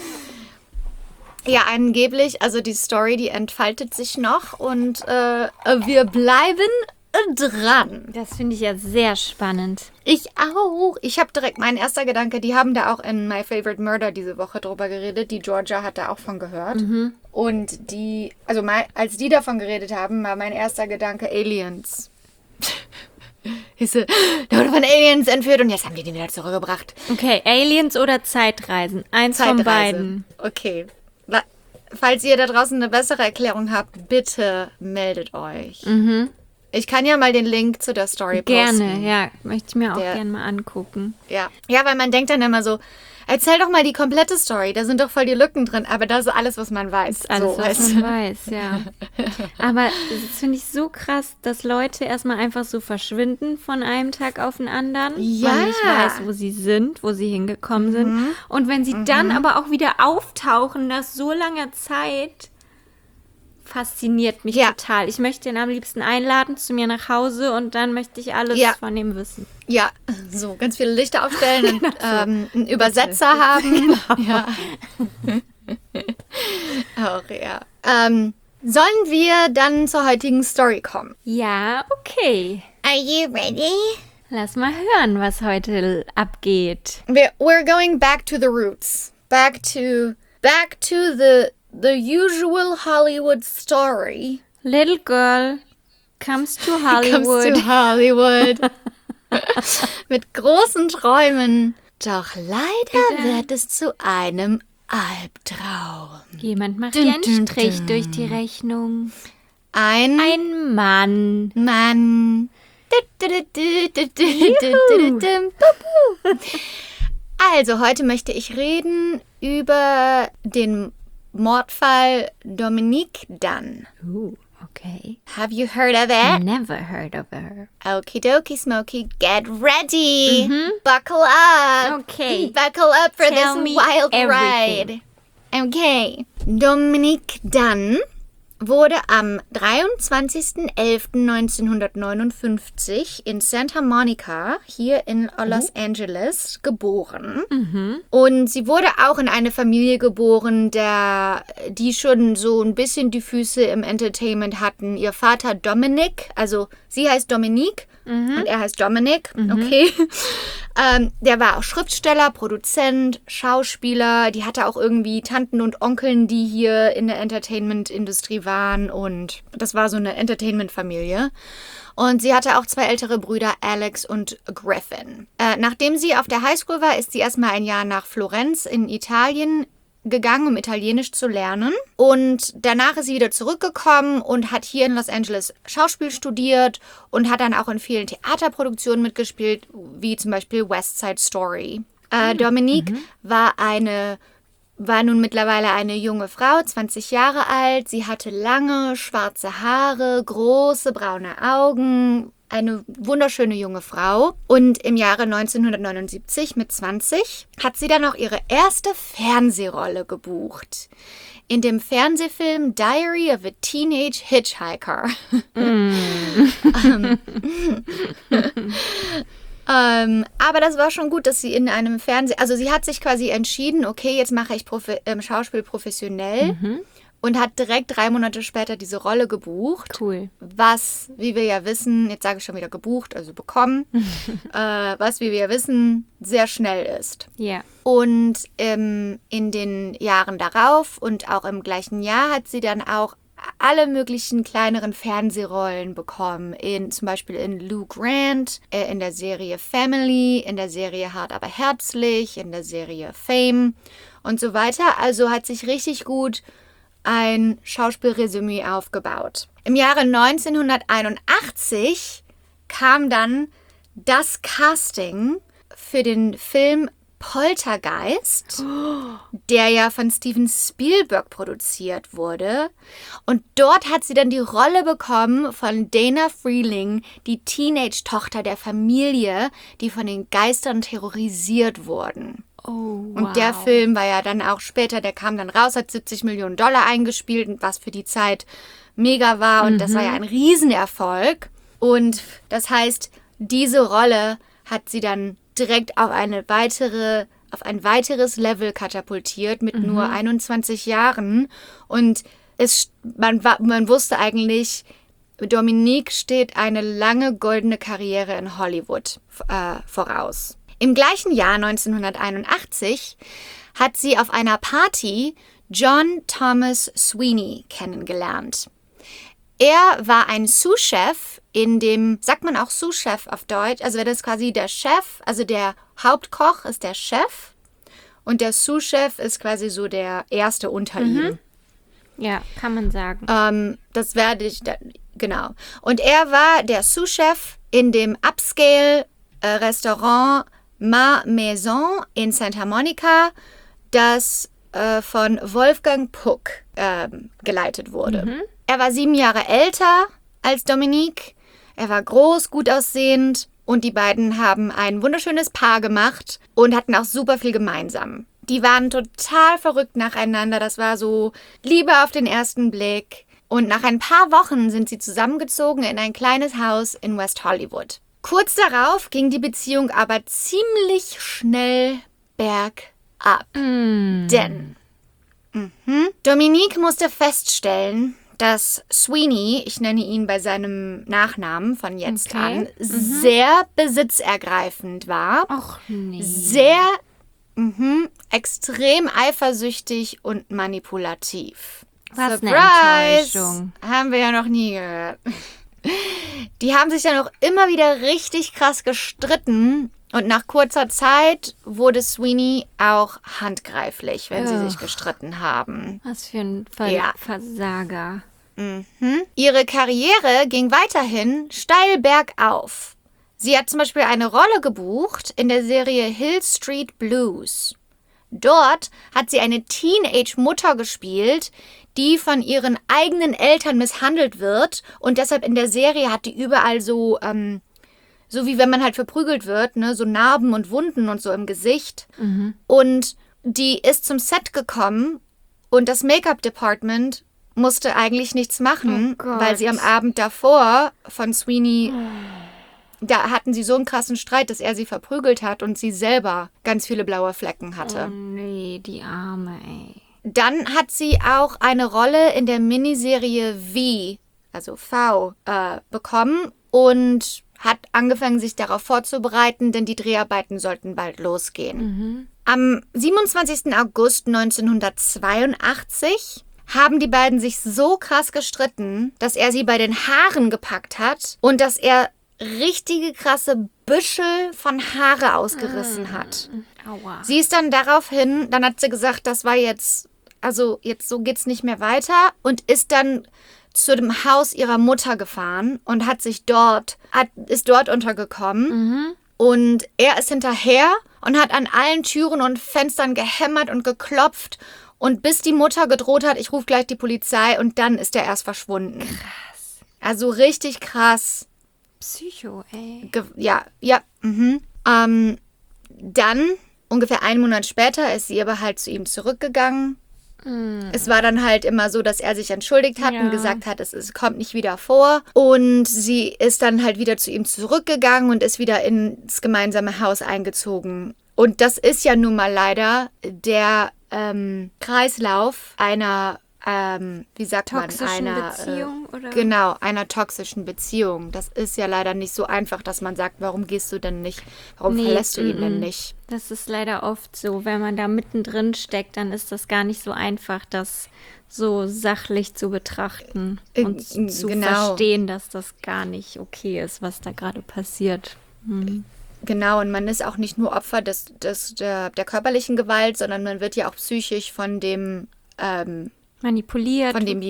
Ja, angeblich, also die Story, die entfaltet sich noch und wir bleiben dran. Das finde ich ja sehr spannend. Ich auch. Ich habe direkt mein erster Gedanke, die haben da auch in My Favorite Murder diese Woche drüber geredet. Die Georgia hat da auch von gehört. Und als die davon geredet haben, war mein erster Gedanke Aliens. Der wurde von Aliens entführt und jetzt haben die den wieder zurückgebracht. Okay, Aliens oder Zeitreisen? Eins von beiden. Okay. Falls ihr da draußen eine bessere Erklärung habt, bitte meldet euch. Ich kann ja mal den Link zu der Story posten. Gerne, ja. Möchte ich mir auch gerne mal angucken. Ja, weil man denkt dann immer so, erzähl doch mal die komplette Story, da sind doch voll die Lücken drin, aber das ist alles, was man weiß. Das ist alles, was man weiß, ja. Aber das finde ich so krass, dass Leute erstmal einfach so verschwinden von einem Tag auf den anderen. Ja. Man nicht weiß, wo sie sind, wo sie hingekommen sind. Und wenn sie dann aber auch wieder auftauchen nach so langer Zeit, fasziniert mich total. Ich möchte ihn am liebsten einladen zu mir nach Hause und dann möchte ich alles von ihm wissen. Ja, so ganz viele Lichter aufstellen und einen Übersetzer haben. Genau. Ja. Auch, ja. Sollen wir dann zur heutigen Story kommen? Ja, okay. Are you ready? Lass mal hören, was heute abgeht. We're going back to the roots. Back to the usual Hollywood story. Little girl comes to Hollywood. Comes to Hollywood. Mit großen Träumen. Doch leider wird es zu einem Albtraum. Jemand macht dir einen Strich durch die Rechnung. Ein Mann. Mann. Also, heute möchte ich reden über den Mordfall Dominique Dunn. Okay. Have you heard of it? Never heard of her. Okie dokie, Smokey. Get ready. Buckle up. Okay. Buckle up for Tell this me wild everything. ride. Okay. Dominique Dunn wurde am 23.11.1959 in Santa Monica, hier in Los Angeles, geboren. Und sie wurde auch in eine Familie geboren, die schon so ein bisschen die Füße im Entertainment hatten. Ihr Vater Dominic, also Sie heißt Dominique und er heißt Dominic. Okay. Der war auch Schriftsteller, Produzent, Schauspieler. Die hatte auch irgendwie Tanten und Onkeln, die hier in der Entertainment-Industrie waren. Und das war so eine Entertainment-Familie. Und sie hatte auch 2 ältere Brüder, Alex und Griffin. Nachdem sie auf der Highschool war, ist sie erstmal ein Jahr nach Florenz in Italien gegangen, um Italienisch zu lernen. Und danach ist sie wieder zurückgekommen und hat hier in Los Angeles Schauspiel studiert und hat dann auch in vielen Theaterproduktionen mitgespielt, wie zum Beispiel West Side Story. Dominique war nun mittlerweile eine junge Frau, 20 Jahre alt. Sie hatte lange, schwarze Haare, große, braune Augen. Eine wunderschöne junge Frau. Und im Jahre 1979 mit 20 hat sie dann auch ihre erste Fernsehrolle gebucht. In dem Fernsehfilm Diary of a Teenage Hitchhiker. Aber das war schon gut, dass sie in einem also sie hat sich quasi entschieden, okay, jetzt mache ich Schauspiel professionell und hat direkt 3 Monate später diese Rolle gebucht. Cool. Was, wie wir ja wissen, jetzt sage ich schon wieder gebucht, also bekommen, was, wie wir ja wissen, sehr schnell ist. Ja. Und in den Jahren darauf und auch im gleichen Jahr hat sie dann auch alle möglichen kleineren Fernsehrollen bekommen, zum Beispiel in Lou Grant, in der Serie Family, in der Serie Hart aber herzlich, in der Serie Fame und so weiter. Also hat sich richtig gut ein Schauspielresümee aufgebaut. Im Jahre 1981 kam dann das Casting für den Film Poltergeist, der ja von Steven Spielberg produziert wurde. Und dort hat sie dann die Rolle bekommen von Dana Freeling, die Teenage-Tochter der Familie, die von den Geistern terrorisiert wurden. Oh, wow. Und der Film war ja dann auch später, der kam dann raus, hat $70 Millionen eingespielt, was für die Zeit mega war. Und das war ja ein Riesenerfolg. Und das heißt, diese Rolle hat sie dann direkt auf ein weiteres Level katapultiert mit nur 21 Jahren. Und man wusste eigentlich, Dominique steht eine lange goldene Karriere in Hollywood voraus. Im gleichen Jahr 1981 hat sie auf einer Party John Thomas Sweeney kennengelernt. Er war ein Sous-Chef sagt man auch Sous-Chef auf Deutsch, also das ist quasi der Chef, also der Hauptkoch ist der Chef und der Sous-Chef ist quasi so der Erste unter ihm. Ja, kann man sagen. Das werde ich, genau. Und er war der Sous-Chef in dem Upscale-Restaurant Ma Maison in Santa Monica, das von Wolfgang Puck geleitet wurde. Er war 7 Jahre älter als Dominique. Er war groß, gut aussehend und die beiden haben ein wunderschönes Paar gemacht und hatten auch super viel gemeinsam. Die waren total verrückt nacheinander. Das war so Liebe auf den ersten Blick. Und nach ein paar Wochen sind sie zusammengezogen in ein kleines Haus in West Hollywood. Kurz darauf ging die Beziehung aber ziemlich schnell bergab. Denn Dominique musste feststellen, dass Sweeney, ich nenne ihn bei seinem Nachnamen von jetzt an, sehr besitzergreifend war. Ach nee. Sehr, extrem eifersüchtig und manipulativ. Was eine Surprise! Enttäuschung. Haben wir ja noch nie gehört. Die haben sich dann auch immer wieder richtig krass gestritten. Und nach kurzer Zeit wurde Sweeney auch handgreiflich, wenn sie sich gestritten haben. Was für ein Versager. Ihre Karriere ging weiterhin steil bergauf. Sie hat zum Beispiel eine Rolle gebucht in der Serie Hill Street Blues. Dort hat sie eine Teenage-Mutter gespielt, die von ihren eigenen Eltern misshandelt wird. Und deshalb in der Serie hat die überall so wie wenn man halt verprügelt wird, ne, so Narben und Wunden und so im Gesicht. Und die ist zum Set gekommen und das Make-up-Department musste eigentlich nichts machen, weil sie am Abend davor von Sweeney, da hatten sie so einen krassen Streit, dass er sie verprügelt hat und sie selber ganz viele blaue Flecken hatte. Oh nee, die Arme, ey. Dann hat sie auch eine Rolle in der Miniserie V, also V, bekommen. und hat angefangen, sich darauf vorzubereiten, denn die Dreharbeiten sollten bald losgehen. Am 27. August 1982 haben die beiden sich so krass gestritten, dass er sie bei den Haaren gepackt hat und dass er richtige krasse Büschel von Haare ausgerissen hat. Aua. Sie ist dann daraufhin, dann hat sie gesagt, das war jetzt so geht's nicht mehr weiter und ist dann zu dem Haus ihrer Mutter gefahren und ist dort untergekommen. Und er ist hinterher und hat an allen Türen und Fenstern gehämmert und geklopft. Und bis die Mutter gedroht hat, ich rufe gleich die Polizei, und dann ist er erst verschwunden. Krass. Also richtig krass. Psycho, ey. Dann, ungefähr einen Monat später, ist sie aber halt zu ihm zurückgegangen. Es war dann halt immer so, dass er sich entschuldigt hat und gesagt hat, es kommt nicht wieder vor. Und sie ist dann halt wieder zu ihm zurückgegangen und ist wieder ins gemeinsame Haus eingezogen. Und das ist ja nun mal leider der Kreislauf einer, Toxischen Beziehung, oder? Genau, einer toxischen Beziehung. Das ist ja leider nicht so einfach, dass man sagt, warum gehst du denn nicht, warum verlässt du ihn denn nicht? Das ist leider oft so. Wenn man da mittendrin steckt, dann ist das gar nicht so einfach, das so sachlich zu betrachten und zu verstehen, dass das gar nicht okay ist, was da gerade passiert. Genau, und man ist auch nicht nur Opfer der körperlichen Gewalt, sondern man wird ja auch psychisch von dem manipuliert.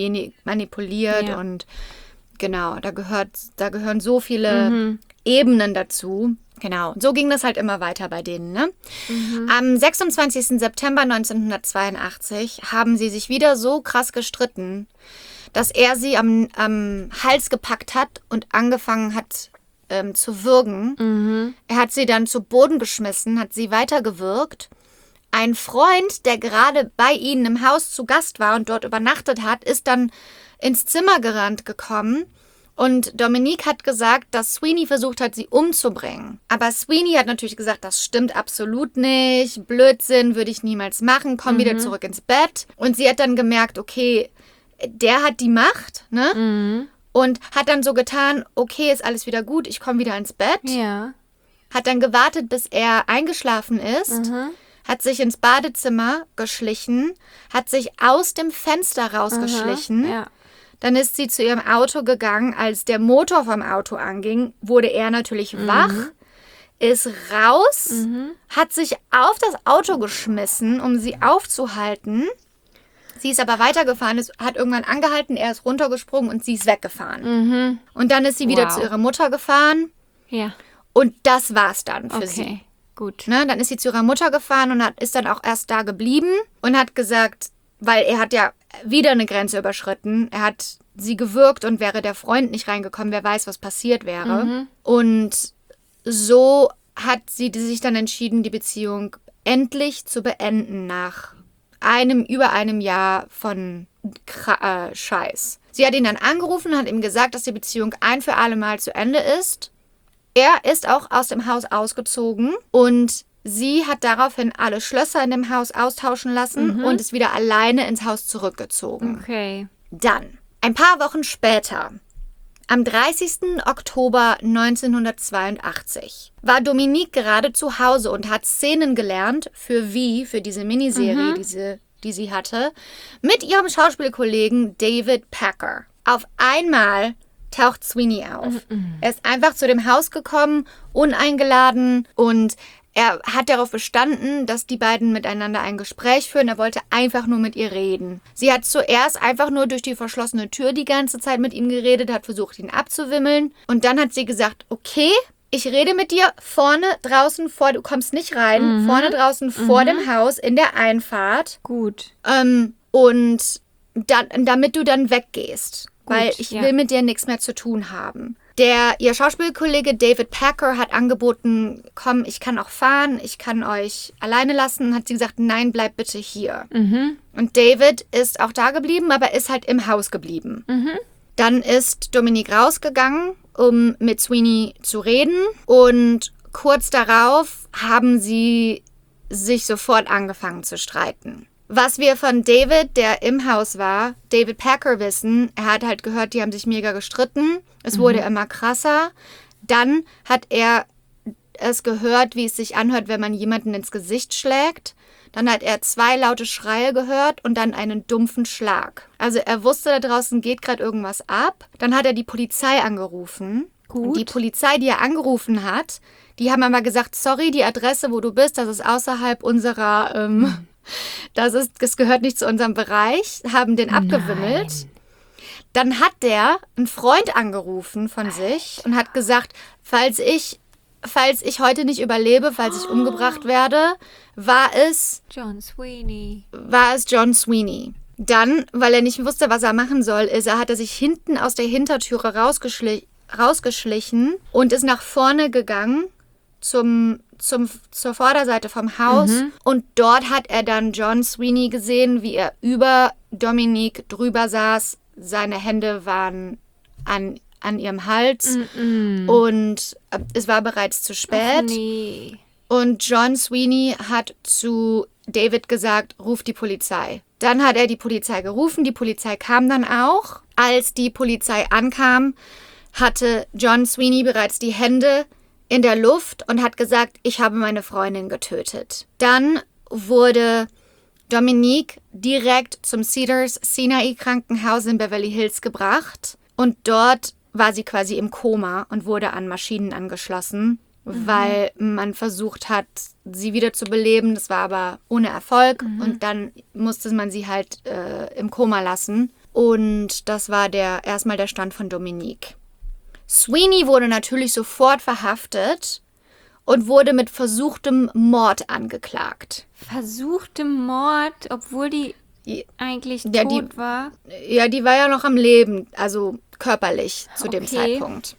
Ja. Und genau, da gehören so viele Ebenen dazu. Genau, so ging das halt immer weiter bei denen, ne? Am 26. September 1982 haben sie sich wieder so krass gestritten, dass er sie am Hals gepackt hat und angefangen hat zu würgen. Er hat sie dann zu Boden geschmissen, hat sie weitergewürgt. Ein Freund, der gerade bei ihnen im Haus zu Gast war und dort übernachtet hat, ist dann ins Zimmer gekommen. Und Dominique hat gesagt, dass Sweeney versucht hat, sie umzubringen. Aber Sweeney hat natürlich gesagt, das stimmt absolut nicht. Blödsinn, würde ich niemals machen. Komm wieder zurück ins Bett. Und sie hat dann gemerkt, okay, der hat die Macht, ne? Und hat dann so getan, okay, ist alles wieder gut, ich komme wieder ins Bett. Ja. Hat dann gewartet, bis er eingeschlafen ist. Hat sich ins Badezimmer geschlichen. Hat sich aus dem Fenster rausgeschlichen. Ja. Dann ist sie zu ihrem Auto gegangen. Als der Motor vom Auto anging, wurde er natürlich wach, ist raus, hat sich auf das Auto geschmissen, um sie aufzuhalten. Sie ist aber weitergefahren, hat irgendwann angehalten, er ist runtergesprungen und sie ist weggefahren. Und dann ist sie wieder zu ihrer Mutter gefahren. Ja. Und das war's dann für sie. Gut. Ne, dann ist sie zu ihrer Mutter gefahren und ist dann auch erst da geblieben und hat gesagt, weil er hat ja wieder eine Grenze überschritten. Er hat sie gewürgt und wäre der Freund nicht reingekommen, wer weiß, was passiert wäre. Und so hat sie sich dann entschieden, die Beziehung endlich zu beenden nach über einem Jahr von Scheiß. Sie hat ihn dann angerufen und hat ihm gesagt, dass die Beziehung ein für alle Mal zu Ende ist. Er ist auch aus dem Haus ausgezogen und sie hat daraufhin alle Schlösser in dem Haus austauschen lassen und ist wieder alleine ins Haus zurückgezogen. Okay. Dann, ein paar Wochen später, am 30. Oktober 1982, war Dominique gerade zu Hause und hat Szenen gelernt für diese Miniserie, die sie hatte, mit ihrem Schauspielkollegen David Packer. Auf einmal taucht Sweeney auf. Er ist einfach zu dem Haus gekommen, uneingeladen, und er hat darauf bestanden, dass die beiden miteinander ein Gespräch führen. Er wollte einfach nur mit ihr reden. Sie hat zuerst einfach nur durch die verschlossene Tür die ganze Zeit mit ihm geredet, hat versucht, ihn abzuwimmeln. Und dann hat sie gesagt, okay, ich rede mit dir vorne draußen du kommst nicht rein, vorne draußen vor dem Haus in der Einfahrt. Gut. Und damit du dann weggehst. Gut, weil ich will mit dir nichts mehr zu tun haben. Ihr Schauspielkollege David Packer hat angeboten, komm, ich kann auch fahren, ich kann euch alleine lassen. Hat sie gesagt, nein, bleib bitte hier. Und David ist auch da geblieben, aber ist halt im Haus geblieben. Dann ist Dominique rausgegangen, um mit Sweeney zu reden. Und kurz darauf haben sie sich sofort angefangen zu streiten. Was wir von David, der im Haus war, David Packer, wissen, er hat halt gehört, die haben sich mega gestritten. Es wurde immer krasser. Dann hat er es gehört, wie es sich anhört, wenn man jemanden ins Gesicht schlägt. Dann hat er 2 laute Schreie gehört und dann einen dumpfen Schlag. Also er wusste, da draußen geht gerade irgendwas ab. Dann hat er die Polizei angerufen. Gut. Und die Polizei, die er angerufen hat, die haben aber gesagt, sorry, die Adresse, wo du bist, das ist außerhalb unserer, das gehört nicht zu unserem Bereich, haben den abgewimmelt. Nein. Dann hat der einen Freund angerufen von sich und hat gesagt, falls ich heute nicht überlebe, falls ich umgebracht werde, war es John Sweeney. John Sweeney. Dann, weil er nicht wusste, was er machen soll, hat er sich hinten aus der Hintertüre rausgeschlichen und ist nach vorne gegangen zur Vorderseite vom Haus. Und dort hat er dann John Sweeney gesehen, wie er über Dominique drüber saß. Seine Hände waren an ihrem Hals und es war bereits zu spät. Ach nee. Und John Sweeney hat zu David gesagt, ruf die Polizei. Dann hat er die Polizei gerufen, die Polizei kam dann auch. Als die Polizei ankam, hatte John Sweeney bereits die Hände in der Luft und hat gesagt, ich habe meine Freundin getötet. Dann wurde Dominique direkt zum Cedars Sinai Krankenhaus in Beverly Hills gebracht und dort war sie quasi im Koma und wurde an Maschinen angeschlossen, weil man versucht hat, sie wieder zu beleben. Das war aber ohne Erfolg und dann musste man sie halt im Koma lassen. Und das war erstmal der Stand von Dominique. Sweeney wurde natürlich sofort verhaftet und wurde mit versuchtem Mord angeklagt. Versuchtem Mord, obwohl die eigentlich Ja, tot war. Ja, die war ja noch am Leben, also körperlich zu dem Okay. Zeitpunkt.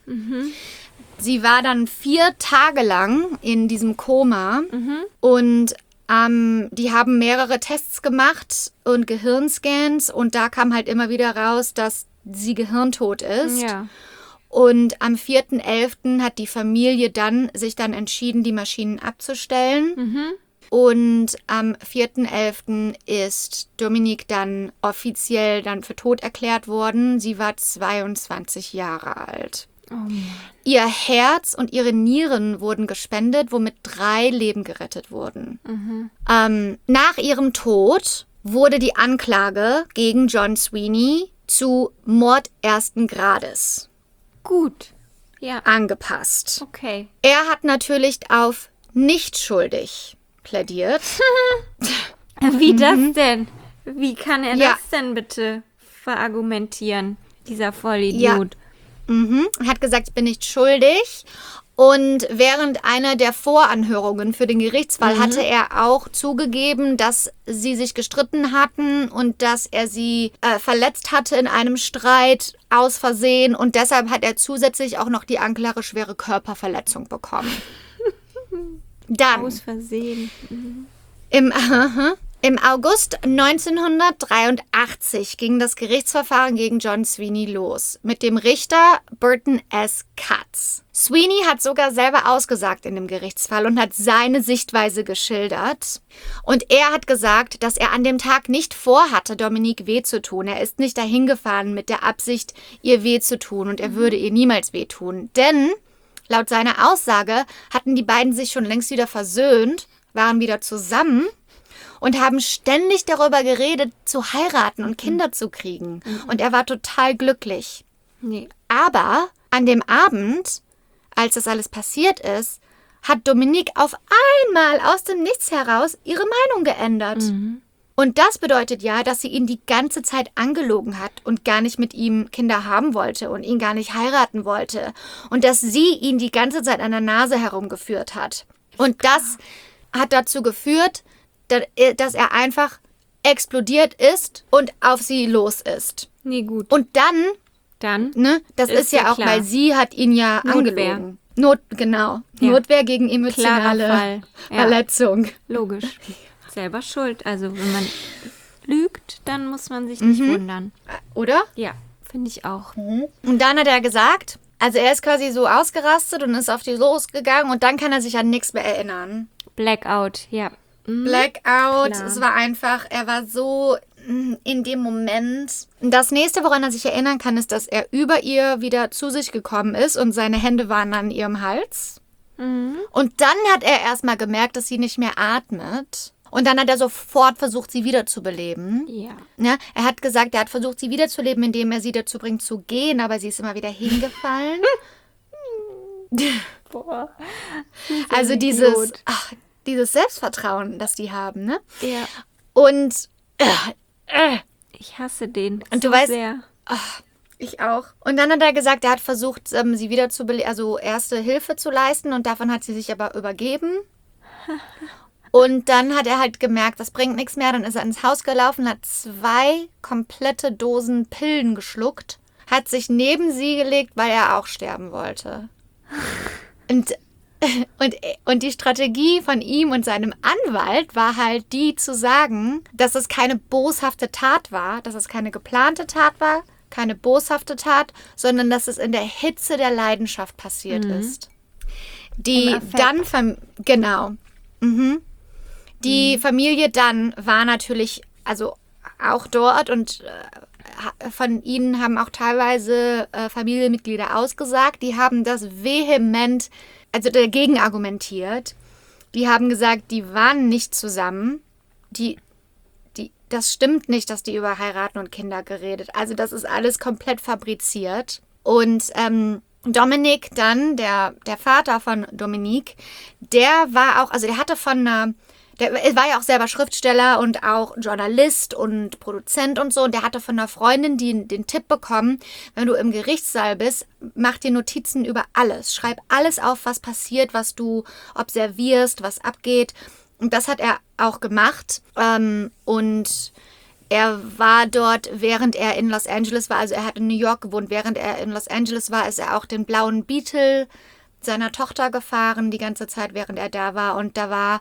Sie war dann 4 Tage lang in diesem Koma und die haben mehrere Tests gemacht und Gehirnscans und da kam halt immer wieder raus, dass sie gehirntot ist. Ja. Und am 4.11. hat die Familie sich dann entschieden, die Maschinen abzustellen. Und am 4.11. ist Dominique dann offiziell für tot erklärt worden. Sie war 22 Jahre alt. Oh Mann. Ihr Herz und ihre Nieren wurden gespendet, womit 3 Leben gerettet wurden. Nach ihrem Tod wurde die Anklage gegen John Sweeney zu Mord ersten Grades Gut. Ja. angepasst. Okay. Er hat natürlich auf nicht schuldig plädiert. Wie das denn? Wie kann er Ja. das denn bitte verargumentieren, dieser Vollidiot? Er hat gesagt, ich bin nicht schuldig. Und während einer der Voranhörungen für den Gerichtsfall hatte er auch zugegeben, dass sie sich gestritten hatten und dass er sie verletzt hatte in einem Streit aus Versehen. Und deshalb hat er zusätzlich auch noch die Anklage schwere Körperverletzung bekommen. Dann Aus Versehen. Im August 1983 ging das Gerichtsverfahren gegen John Sweeney los mit dem Richter Burton S. Katz. Sweeney hat sogar selber ausgesagt in dem Gerichtsfall und hat seine Sichtweise geschildert. Und er hat gesagt, dass er an dem Tag nicht vorhatte, Dominique weh zu tun. Er ist nicht dahin gefahren mit der Absicht, ihr weh zu tun und er würde ihr niemals weh tun. Denn laut seiner Aussage hatten die beiden sich schon längst wieder versöhnt, waren wieder zusammen und haben ständig darüber geredet, zu heiraten und Kinder zu kriegen. Und er war total glücklich. Nee. Aber an dem Abend, als das alles passiert ist, hat Dominique auf einmal aus dem Nichts heraus ihre Meinung geändert. Und das bedeutet ja, dass sie ihn die ganze Zeit angelogen hat und gar nicht mit ihm Kinder haben wollte und ihn gar nicht heiraten wollte. Und dass sie ihn die ganze Zeit an der Nase herumgeführt hat. Und das hat dazu geführt, dass er einfach explodiert ist und auf sie los ist. Nee, gut. Und dann, Dann das ist ja auch, klar. weil sie hat ihn ja Notwehr. angelogen. Genau. Ja. Notwehr gegen Klarer emotionale Fall. Ja. Verletzung. Logisch. Selber schuld. Also wenn man lügt, dann muss man sich nicht wundern. Oder? Ja, finde ich auch. Und dann hat er gesagt, also er ist quasi so ausgerastet und ist auf die losgegangen und dann kann er sich an nichts mehr erinnern. Blackout, ja. Blackout. Klar. Es war einfach, er war so in dem Moment. Das nächste, woran er sich erinnern kann, ist, dass er über ihr wieder zu sich gekommen ist und seine Hände waren an ihrem Hals. Und dann hat er erstmal gemerkt, dass sie nicht mehr atmet. Und dann hat er sofort versucht, sie wiederzubeleben. Ja. Ja, er hat gesagt, er hat versucht, sie wiederzuleben, indem er sie dazu bringt, zu gehen, aber sie ist immer wieder hingefallen. Boah. Also Idiot. dieses Selbstvertrauen, das die haben, ne? Ja. Und Ich hasse den. Und du so weißt- sehr. ich auch. Und dann hat er gesagt, er hat versucht, sie wiederzubeleben, also erste Hilfe zu leisten und davon hat sie sich aber übergeben. Und dann hat er halt gemerkt, das bringt nichts mehr. Dann ist er ins Haus gelaufen, hat 2 komplette Dosen Pillen geschluckt, hat sich neben sie gelegt, weil er auch sterben wollte. Und die Strategie von ihm und seinem Anwalt war halt die zu sagen, dass es keine boshafte Tat war, dass es keine geplante Tat war, keine boshafte Tat, sondern dass es in der Hitze der Leidenschaft passiert ist. Die Im Affekt. dann, genau. Die Familie dann war natürlich also auch dort und von ihnen haben auch teilweise Familienmitglieder ausgesagt. Die haben das vehement, also dagegen argumentiert. Die haben gesagt, die waren nicht zusammen. Das stimmt nicht, dass die über Heiraten und Kinder geredet. Also das ist alles komplett fabriziert. Und Dominic dann, der Vater von Dominique, der war auch, also der hatte der war ja auch selber Schriftsteller und auch Journalist und Produzent und so. Und der hatte von einer Freundin den Tipp bekommen, wenn du im Gerichtssaal bist, mach dir Notizen über alles. Schreib alles auf, was passiert, was du observierst, was abgeht. Und das hat er auch gemacht. Und er war dort, während er in Los Angeles war. Also er hat in New York gewohnt. Während er in Los Angeles war, ist er auch den blauen Beetle seiner Tochter gefahren, die ganze Zeit, während er da war. Und da war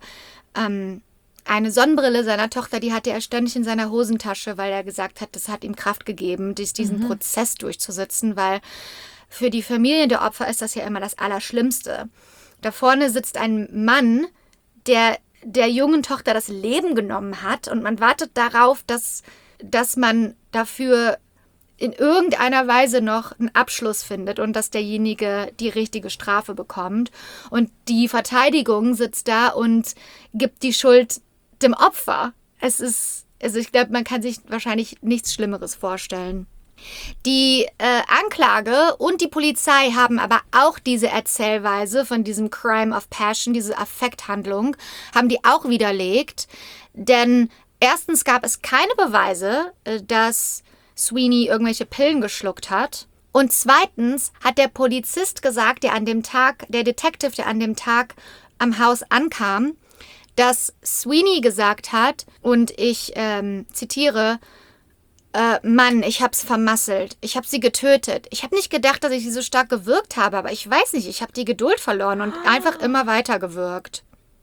eine Sonnenbrille seiner Tochter, die hatte er ständig in seiner Hosentasche, weil er gesagt hat, das hat ihm Kraft gegeben, diesen Prozess durchzusitzen, weil für die Familien der Opfer ist das ja immer das Allerschlimmste. Da vorne sitzt ein Mann, der jungen Tochter das Leben genommen hat und man wartet darauf, dass man dafür in irgendeiner Weise noch einen Abschluss findet und dass derjenige die richtige Strafe bekommt. Und die Verteidigung sitzt da und gibt die Schuld dem Opfer. Ich glaube, man kann sich wahrscheinlich nichts Schlimmeres vorstellen. Die Anklage und die Polizei haben aber auch diese Erzählweise von diesem Crime of Passion, diese Affekthandlung, haben die auch widerlegt. Denn erstens gab es keine Beweise, dass Sweeney irgendwelche Pillen geschluckt hat. Und zweitens hat der Polizist gesagt, der Detective, der an dem Tag am Haus ankam, dass Sweeney gesagt hat, und ich zitiere, Mann, ich hab's vermasselt. Ich hab sie getötet. Ich habe nicht gedacht, dass ich sie so stark gewürgt habe, aber ich weiß nicht, ich habe die Geduld verloren und einfach immer weiter gewürgt.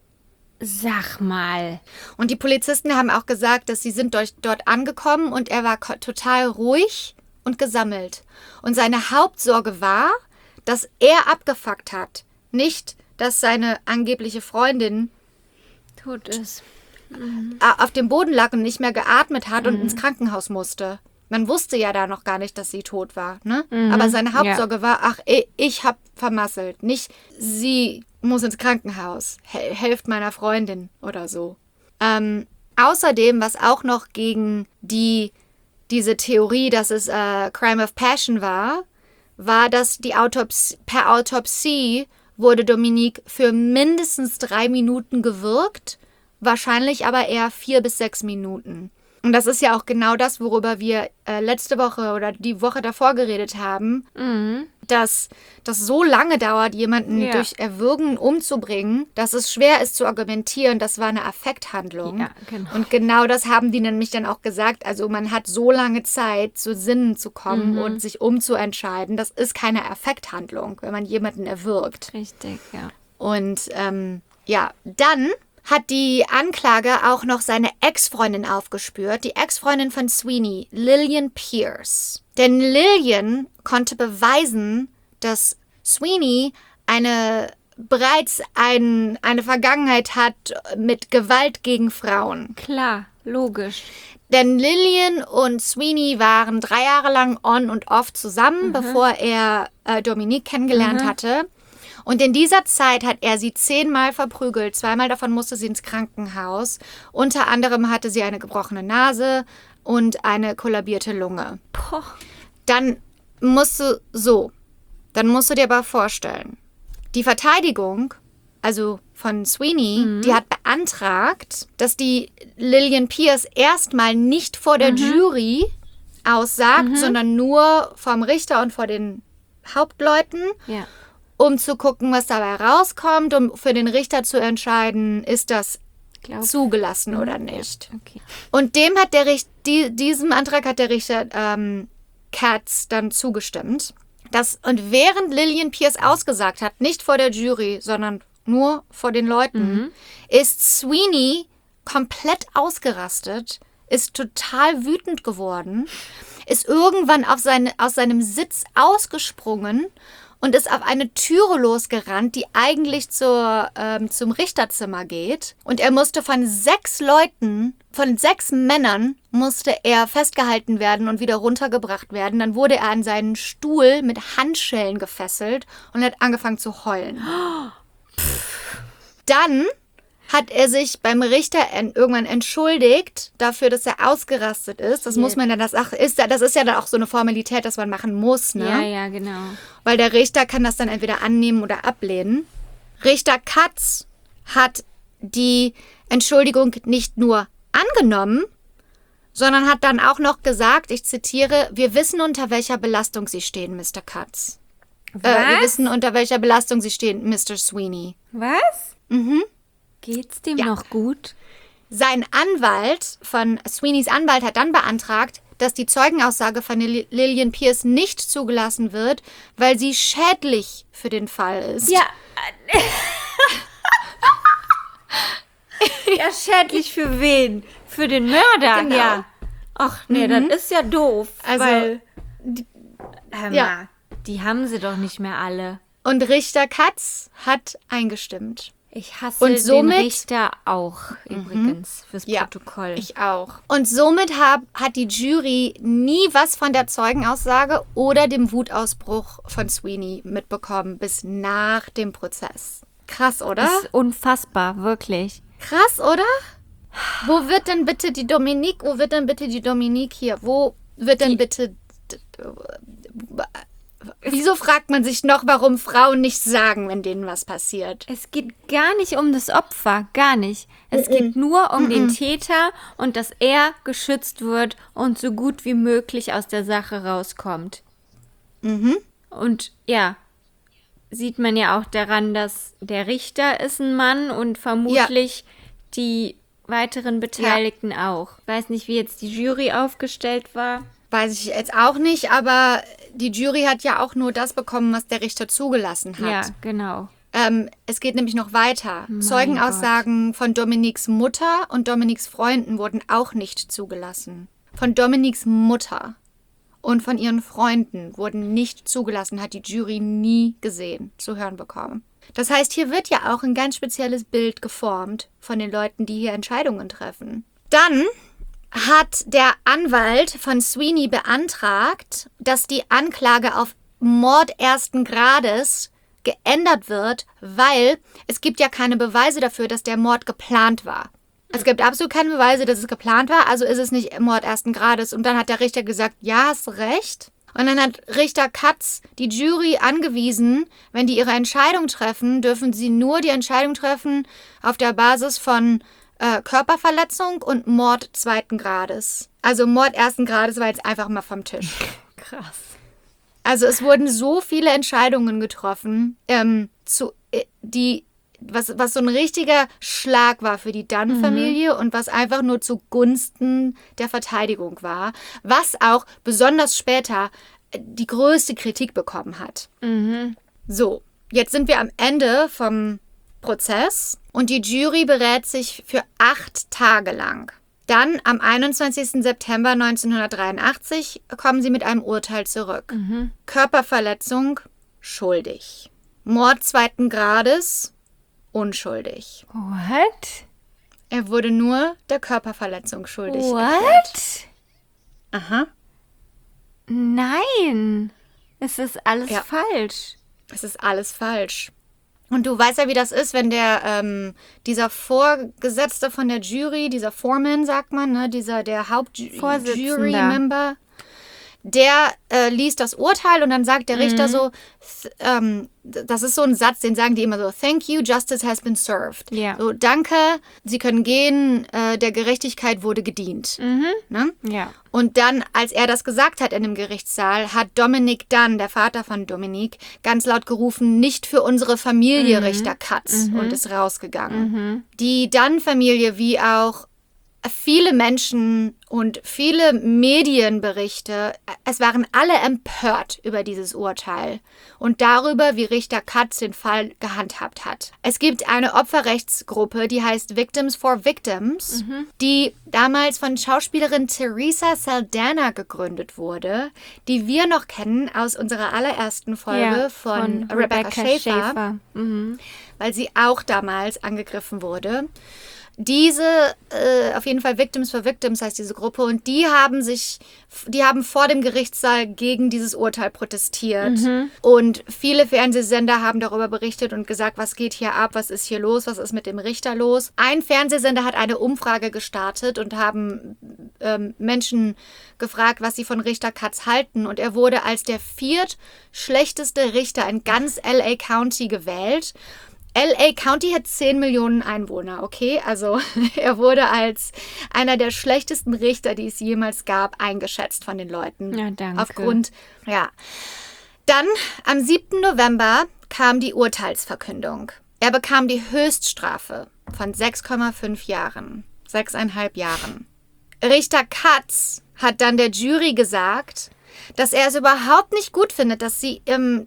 Sag mal. Und die Polizisten haben auch gesagt, dass sie sind dort angekommen und er war total ruhig und gesammelt. Und seine Hauptsorge war, dass er abgefuckt hat. Nicht, dass seine angebliche Freundin Tot ist. auf dem Boden lag und nicht mehr geatmet hat und ins Krankenhaus musste. Man wusste ja da noch gar nicht, dass sie tot war, ne? Aber seine Hauptsorge war, ich hab vermasselt. Nicht, sie muss ins Krankenhaus. Helft meiner Freundin oder so. Außerdem, was auch noch gegen diese Theorie, dass es Crime of Passion war, dass per Autopsie wurde Dominique für mindestens 3 Minuten gewürgt, wahrscheinlich aber eher 4 bis 6 Minuten. Und das ist ja auch genau das, worüber wir letzte Woche oder die Woche davor geredet haben, dass das so lange dauert, jemanden durch Erwürgen umzubringen, dass es schwer ist zu argumentieren, das war eine Affekthandlung. Ja, genau. Und genau das haben die nämlich dann auch gesagt. Also man hat so lange Zeit, zu Sinnen zu kommen und sich umzuentscheiden. Das ist keine Affekthandlung, wenn man jemanden erwürgt. Richtig, ja. Und dann hat die Anklage auch noch seine Ex-Freundin aufgespürt, die Ex-Freundin von Sweeney, Lillian Pierce. Denn Lillian konnte beweisen, dass Sweeney eine bereits eine Vergangenheit hat mit Gewalt gegen Frauen. Klar, logisch. Denn Lillian und Sweeney waren 3 Jahre lang on und off zusammen, bevor er Dominique kennengelernt hatte. Und in dieser Zeit hat er sie 10-mal verprügelt. 2-mal davon musste sie ins Krankenhaus. Unter anderem hatte sie eine gebrochene Nase und eine kollabierte Lunge. Boah. Dann musst du dir aber vorstellen, die Verteidigung, also von Sweeney, die hat beantragt, dass die Lillian Pierce erstmal nicht vor der Jury aussagt, sondern nur vom Richter und vor den Hauptleuten, Ja. um zu gucken, was dabei rauskommt, um für den Richter zu entscheiden, ist das zugelassen oder nicht. Okay. Und dem hat diesem Antrag hat der Richter Katz dann zugestimmt. Und während Lillian Pierce ausgesagt hat, nicht vor der Jury, sondern nur vor den Leuten, ist Sweeney komplett ausgerastet, ist total wütend geworden, ist irgendwann aus seinem Sitz ausgesprungen und ist auf eine Türe losgerannt, die eigentlich zum Richterzimmer geht. Und er musste von 6 Männern musste er festgehalten werden und wieder runtergebracht werden. Dann wurde er an seinen Stuhl mit Handschellen gefesselt und hat angefangen zu heulen. Dann hat er sich beim Richter irgendwann entschuldigt dafür, dass er ausgerastet ist. Das muss man dann, das ist ja dann auch so eine Formalität, dass man machen muss, ne? Ja, genau. Weil der Richter kann das dann entweder annehmen oder ablehnen. Richter Katz hat die Entschuldigung nicht nur angenommen, sondern hat dann auch noch gesagt, ich zitiere, wir wissen, unter welcher Belastung Sie stehen, Mr. Katz. Wir wissen, unter welcher Belastung Sie stehen, Mr. Sweeney. Was? Geht's dem noch gut? Sein Sweenies Anwalt hat dann beantragt, dass die Zeugenaussage von Lillian Pierce nicht zugelassen wird, weil sie schädlich für den Fall ist. Ja. Ja, schädlich für wen? Für den Mörder? Genau. Ja. Ach nee, das ist ja doof. Also, weil, ja. die haben sie doch nicht mehr alle. Und Richter Katz hat eingestimmt. Ich hasse Und somit- den Richter auch übrigens fürs Protokoll. Ich auch. Und somit hat die Jury nie was von der Zeugenaussage oder dem Wutausbruch von Sweeney mitbekommen, bis nach dem Prozess. Krass, oder? Das ist unfassbar, wirklich. Krass, oder? Wo wird denn bitte die Dominique hier? Wo wird denn bitte... Wieso fragt man sich noch, warum Frauen nicht sagen, wenn denen was passiert? Es geht gar nicht um das Opfer, gar nicht. Es geht nur um den Täter und dass er geschützt wird und so gut wie möglich aus der Sache rauskommt. Und ja, sieht man ja auch daran, dass der Richter ist ein Mann und vermutlich die weiteren Beteiligten auch. Ich weiß nicht, wie jetzt die Jury aufgestellt war. Weiß ich jetzt auch nicht, aber die Jury hat ja auch nur das bekommen, was der Richter zugelassen hat. Ja, genau. Es geht nämlich noch weiter. Zeugenaussagen von Dominiques Mutter und Dominiques Freunden wurden auch nicht zugelassen. Von Dominiques Mutter und von ihren Freunden wurden nicht zugelassen, hat die Jury nie gesehen, zu hören bekommen. Das heißt, hier wird ja auch ein ganz spezielles Bild geformt von den Leuten, die hier Entscheidungen treffen. Dann hat der Anwalt von Sweeney beantragt, dass die Anklage auf Mord ersten Grades geändert wird, weil es gibt ja keine Beweise dafür, dass der Mord geplant war. Es gibt absolut keine Beweise, dass es geplant war, also ist es nicht Mord ersten Grades. Und dann hat der Richter gesagt, ja, hast recht. Und dann hat Richter Katz die Jury angewiesen, wenn die ihre Entscheidung treffen, dürfen sie nur die Entscheidung treffen auf der Basis von Körperverletzung und Mord zweiten Grades. Also Mord ersten Grades war jetzt einfach mal vom Tisch. Krass. Also es wurden so viele Entscheidungen getroffen, was so ein richtiger Schlag war für die Dunn-Familie und was einfach nur zugunsten der Verteidigung war, was auch besonders später die größte Kritik bekommen hat. So, jetzt sind wir am Ende vom Prozess und die Jury berät sich für 8 Tage lang. Dann am 21. September 1983 kommen sie mit einem Urteil zurück. Körperverletzung, schuldig. Mord 2. Grades, unschuldig. What? Er wurde nur der Körperverletzung schuldig erklärt. What? Aha. Nein. Es ist alles falsch. Es ist alles falsch. Und du weißt ja, wie das ist, wenn dieser Vorgesetzte von der Jury, dieser Foreman, sagt man, ne, der Hauptjury-Member, der liest das Urteil und dann sagt der Richter so, das ist so ein Satz, den sagen die immer so, thank you, justice has been served. Ja. So, danke, Sie können gehen, der Gerechtigkeit wurde gedient. Ne? Ja. Und dann, als er das gesagt hat in dem Gerichtssaal, hat Dominic Dunn, der Vater von Dominique, ganz laut gerufen, nicht für unsere Familie, Richter Katz, und ist rausgegangen. Die Dunn-Familie, wie auch viele Menschen und viele Medienberichte, es waren alle empört über dieses Urteil und darüber, wie Richter Katz den Fall gehandhabt hat. Es gibt eine Opferrechtsgruppe, die heißt Victims for Victims, die damals von Schauspielerin Teresa Saldana gegründet wurde, die wir noch kennen aus unserer allerersten Folge von Rebecca Schaeffer, weil sie auch damals angegriffen wurde. Diese, auf jeden Fall Victims for Victims heißt diese Gruppe, und die haben vor dem Gerichtssaal gegen dieses Urteil protestiert. Und viele Fernsehsender haben darüber berichtet und gesagt, was geht hier ab, was ist hier los, was ist mit dem Richter los. Ein Fernsehsender hat eine Umfrage gestartet und haben Menschen gefragt, was sie von Richter Katz halten. Und er wurde als der 4. schlechteste Richter in ganz LA County gewählt. LA County hat 10 Millionen Einwohner, okay? Also er wurde als einer der schlechtesten Richter, die es jemals gab, eingeschätzt von den Leuten. Ja, danke. Dann, am 7. November kam die Urteilsverkündung. Er bekam die Höchststrafe von 6,5 Jahren. 6,5 Jahren. Richter Katz hat dann der Jury gesagt, dass er es überhaupt nicht gut findet, dass sie ihn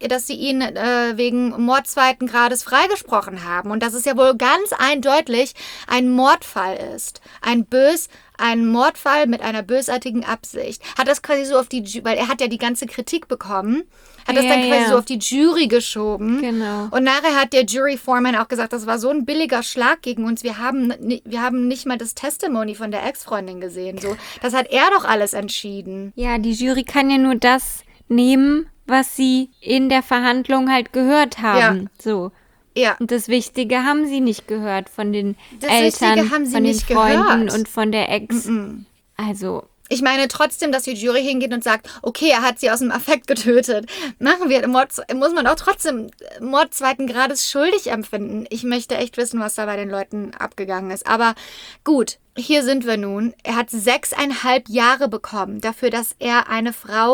wegen Mord 2. Grades freigesprochen haben und dass es ja wohl ganz eindeutig ein Mordfall ist. Ein Mordfall mit einer bösartigen Absicht. Hat das quasi so weil er hat ja die ganze Kritik bekommen, hat das dann quasi so auf die Jury geschoben. Genau. Und nachher hat der Jury-Foreman auch gesagt, das war so ein billiger Schlag gegen uns. Wir haben nicht mal das Testimony von der Ex-Freundin gesehen. So, das hat er doch alles entschieden. Ja, die Jury kann ja nur das nehmen, was sie in der Verhandlung halt gehört haben. Ja. So. Ja. Und das Wichtige haben sie nicht gehört von den Das Eltern, Wichtige haben sie von den nicht Freunden gehört. und von der Ex. Also, Ich meine trotzdem, dass die Jury hingeht und sagt, okay, er hat sie aus dem Affekt getötet. Machen wir, muss man auch trotzdem Mord 2. Grades schuldig empfinden. Ich möchte echt wissen, was da bei den Leuten abgegangen ist. Aber gut, hier sind wir nun. Er hat 6,5 Jahre bekommen dafür, dass er eine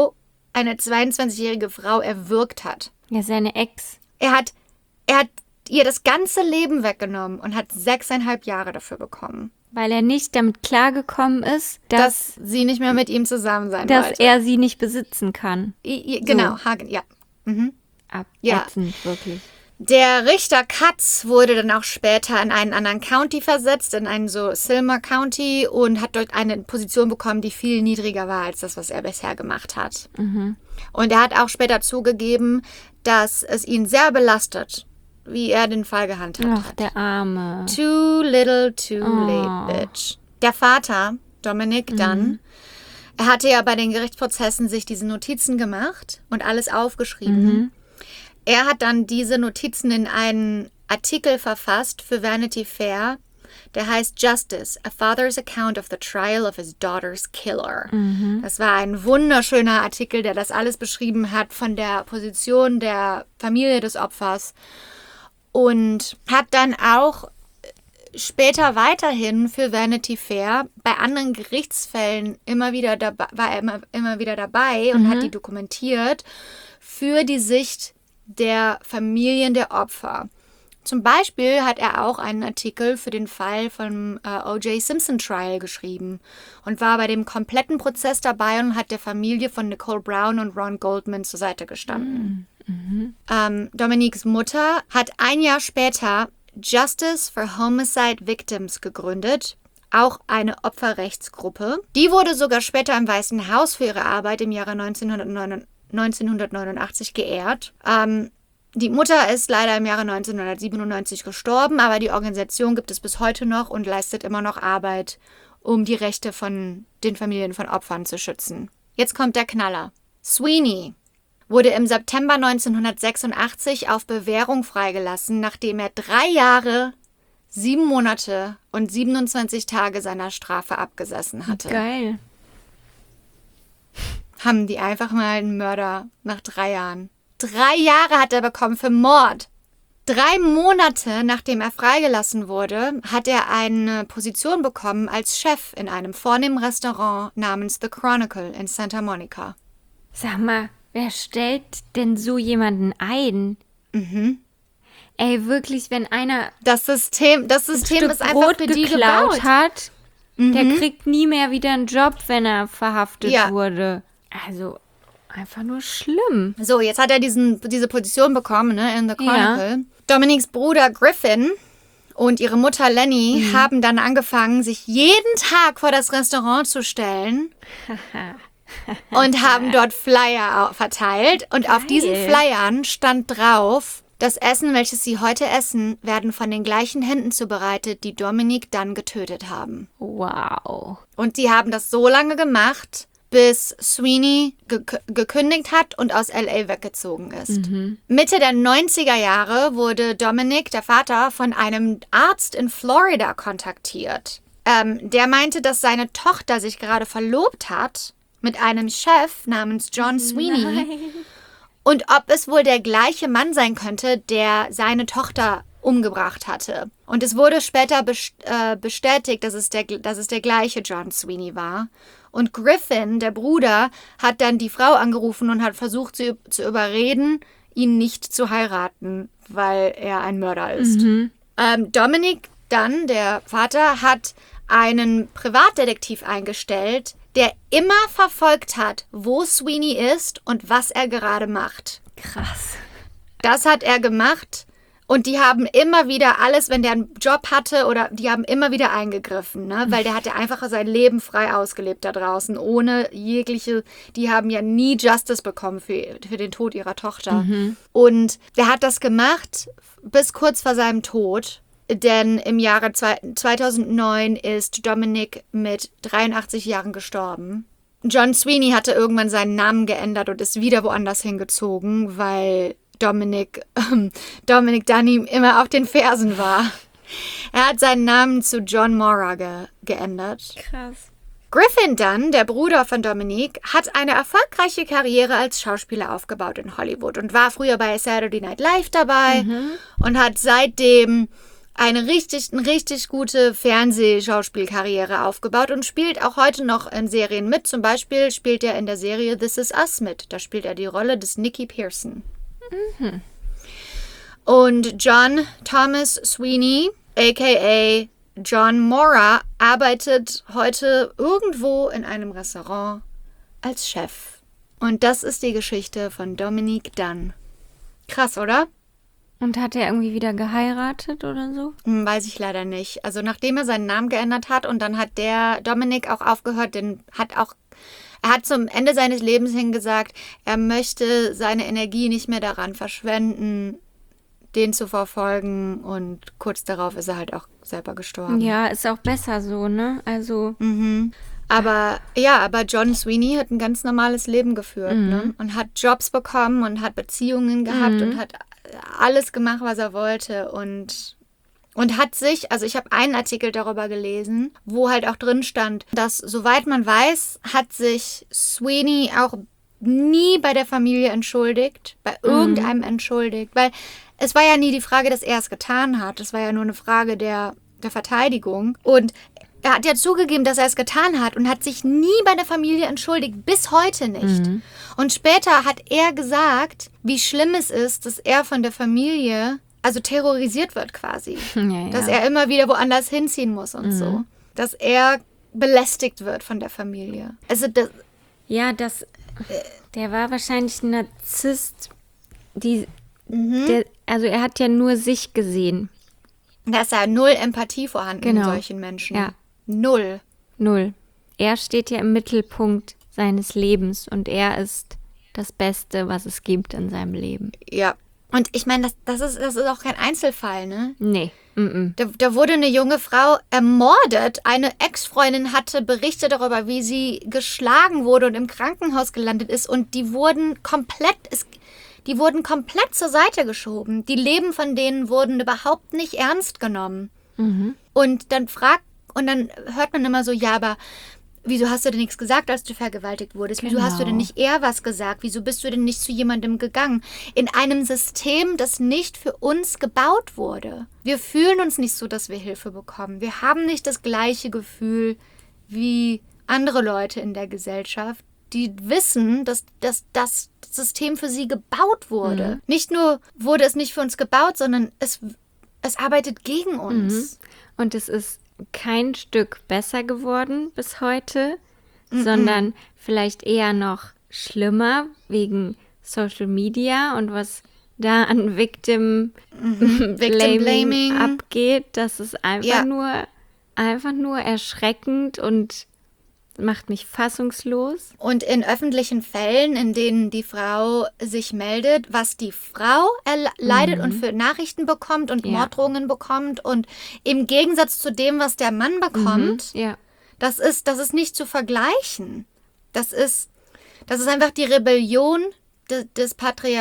22-jährige Frau erwürgt hat. ja, seine Ex. Er hat ihr das ganze Leben weggenommen und hat 6,5 Jahre dafür bekommen. Weil er nicht damit klargekommen ist, Dass sie nicht mehr mit ihm zusammen sein dass wollte. er sie nicht besitzen kann. Genau, Hagen, ja. Ja. Ätzend, wirklich. Der Richter Katz wurde dann auch später in einen anderen County versetzt, in einen so Silmer County, und hat dort eine Position bekommen, die viel niedriger war als das, was er bisher gemacht hat. Und er hat auch später zugegeben, dass es ihn sehr belastet, wie er den Fall gehandhabt Ach, hat. der Arme. Too little, too late, bitch. Der Vater, Dominic Dunn, er hatte ja bei den Gerichtsprozessen sich diese Notizen gemacht und alles aufgeschrieben. Er hat dann diese Notizen in einen Artikel verfasst für Vanity Fair, der heißt Justice, a Father's Account of the Trial of His Daughter's Killer. Das war ein wunderschöner Artikel, der das alles beschrieben hat von der Position der Familie des Opfers, und hat dann auch später weiterhin für Vanity Fair bei anderen Gerichtsfällen immer wieder dabei und hat die dokumentiert für die Sicht der Familien der Opfer. Zum Beispiel hat er auch einen Artikel für den Fall vom O.J. Simpson Trial geschrieben und war bei dem kompletten Prozess dabei und hat der Familie von Nicole Brown und Ron Goldman zur Seite gestanden. Dominiques Mutter hat ein Jahr später Justice for Homicide Victims gegründet, auch eine Opferrechtsgruppe. Die wurde sogar später im Weißen Haus für ihre Arbeit im Jahre 1989 geehrt. Die Mutter ist leider im Jahre 1997 gestorben, aber die Organisation gibt es bis heute noch und leistet immer noch Arbeit, um die Rechte von den Familien von Opfern zu schützen. Jetzt kommt der Knaller. Sweeney wurde im September 1986 auf Bewährung freigelassen, nachdem er 3 Jahre, 7 Monate und 27 Tage seiner Strafe abgesessen hatte. Geil. Haben die einfach mal einen Mörder nach 3 Jahren. 3 Jahre hat er bekommen für Mord. 3 Monate nachdem er freigelassen wurde, hat er eine Position bekommen als Chef in einem vornehmen Restaurant namens The Chronicle in Santa Monica. Sag mal, wer stellt denn so jemanden ein? Ey, wirklich, wenn einer Das System ein ist Stück einfach Brot für die geklaut gebaut. hat, der kriegt nie mehr wieder einen Job, wenn er verhaftet Ja. wurde. Also, einfach nur schlimm. So, jetzt hat er diese Position bekommen, ne, in The Chronicle. Dominics Bruder Griffin und ihre Mutter Lenny haben dann angefangen, sich jeden Tag vor das Restaurant zu stellen und haben dort Flyer verteilt. Und auf diesen Flyern stand drauf, das Essen, welches sie heute essen, werden von den gleichen Händen zubereitet, die Dominic dann getötet haben. Wow. Und sie haben das so lange gemacht, bis Sweeney gekündigt hat und aus L.A. weggezogen ist. Mitte der 90er Jahre wurde Dominic, der Vater, von einem Arzt in Florida kontaktiert. Der meinte, dass seine Tochter sich gerade verlobt hat mit einem Chef namens John Sweeney. Nein. Und ob es wohl der gleiche Mann sein könnte, der seine Tochter umgebracht hatte. Und es wurde später bestätigt, dass es der gleiche John Sweeney war. Und Griffin, der Bruder, hat dann die Frau angerufen und hat versucht, sie zu überreden, ihn nicht zu heiraten, weil er ein Mörder ist. Dominic dann, der Vater, hat einen Privatdetektiv eingestellt, der immer verfolgt hat, wo Sweeney ist und was er gerade macht. Krass. Das hat er gemacht. Und die haben immer wieder alles, wenn der einen Job hatte, oder die haben immer wieder eingegriffen, ne? Weil der hatte einfach sein Leben frei ausgelebt da draußen, ohne jegliche, die haben ja nie Justice bekommen für den Tod ihrer Tochter. Und der hat das gemacht bis kurz vor seinem Tod, denn im Jahre 2009 ist Dominic mit 83 Jahren gestorben. John Sweeney hatte irgendwann seinen Namen geändert und ist wieder woanders hingezogen, weil Dominic dann ihm immer auf den Fersen war. Er hat seinen Namen zu John Mora geändert. Krass. Griffin dann, der Bruder von Dominic, hat eine erfolgreiche Karriere als Schauspieler aufgebaut in Hollywood und war früher bei Saturday Night Live dabei und hat seitdem eine richtig gute Fernsehschauspielkarriere aufgebaut und spielt auch heute noch in Serien mit. Zum Beispiel spielt er in der Serie This Is Us mit. Da spielt er die Rolle des Nicky Pearson. Und John Thomas Sweeney, a.k.a. John Mora, arbeitet heute irgendwo in einem Restaurant als Chef. Und das ist die Geschichte von Dominic Dunn. Krass, oder? Und hat er irgendwie wieder geheiratet oder so? Weiß ich leider nicht. Also nachdem er seinen Namen geändert hat und dann hat der Dominic auch aufgehört, er hat zum Ende seines Lebens hin gesagt, er möchte seine Energie nicht mehr daran verschwenden, den zu verfolgen, und kurz darauf ist er halt auch selber gestorben. Ja, ist auch besser so, ne? Also, Aber John Sweeney hat ein ganz normales Leben geführt, ne? Und hat Jobs bekommen und hat Beziehungen gehabt und hat alles gemacht, was er wollte, und hat sich, also ich habe einen Artikel darüber gelesen, wo halt auch drin stand, dass, soweit man weiß, hat sich Sweeney auch nie bei der Familie entschuldigt, bei irgendeinem entschuldigt, weil es war ja nie die Frage, dass er es getan hat, es war ja nur eine Frage der Verteidigung, und er hat ja zugegeben, dass er es getan hat und hat sich nie bei der Familie entschuldigt, bis heute nicht. Und später hat er gesagt, wie schlimm es ist, dass er von der Familie terrorisiert wird quasi. ja. Dass er immer wieder woanders hinziehen muss und so. Dass er belästigt wird von der Familie. Also das, der war wahrscheinlich ein Narzisst, also er hat ja nur sich gesehen. da ist ja null Empathie vorhanden in Genau. solchen Menschen. Ja. Null. Er steht ja im Mittelpunkt seines Lebens und er ist das Beste, was es gibt in seinem Leben. Ja. Und ich meine, das ist auch kein Einzelfall, ne? Nee. Da wurde eine junge Frau ermordet. Eine Ex-Freundin hatte berichtet darüber, wie sie geschlagen wurde und im Krankenhaus gelandet ist. Und die wurden komplett zur Seite geschoben. Die Leben von denen wurden überhaupt nicht ernst genommen. Und dann hört man immer so, ja, aber wieso hast du denn nichts gesagt, als du vergewaltigt wurdest? Wieso hast du denn nicht eher was gesagt? Wieso bist du denn nicht zu jemandem gegangen? In einem System, das nicht für uns gebaut wurde. Wir fühlen uns nicht so, dass wir Hilfe bekommen. Wir haben nicht das gleiche Gefühl wie andere Leute in der Gesellschaft, die wissen, dass das System für sie gebaut wurde. Nicht nur wurde es nicht für uns gebaut, sondern es arbeitet gegen uns. Und es ist kein Stück besser geworden bis heute, sondern vielleicht eher noch schlimmer wegen Social Media und was da an Victim Blaming abgeht. Das ist einfach nur erschreckend und macht mich fassungslos. Und in öffentlichen Fällen, in denen die Frau sich meldet, was die Frau leidet und für Nachrichten bekommt und Morddrohungen bekommt und im Gegensatz zu dem, was der Mann bekommt, das ist nicht zu vergleichen. Das ist einfach die Rebellion des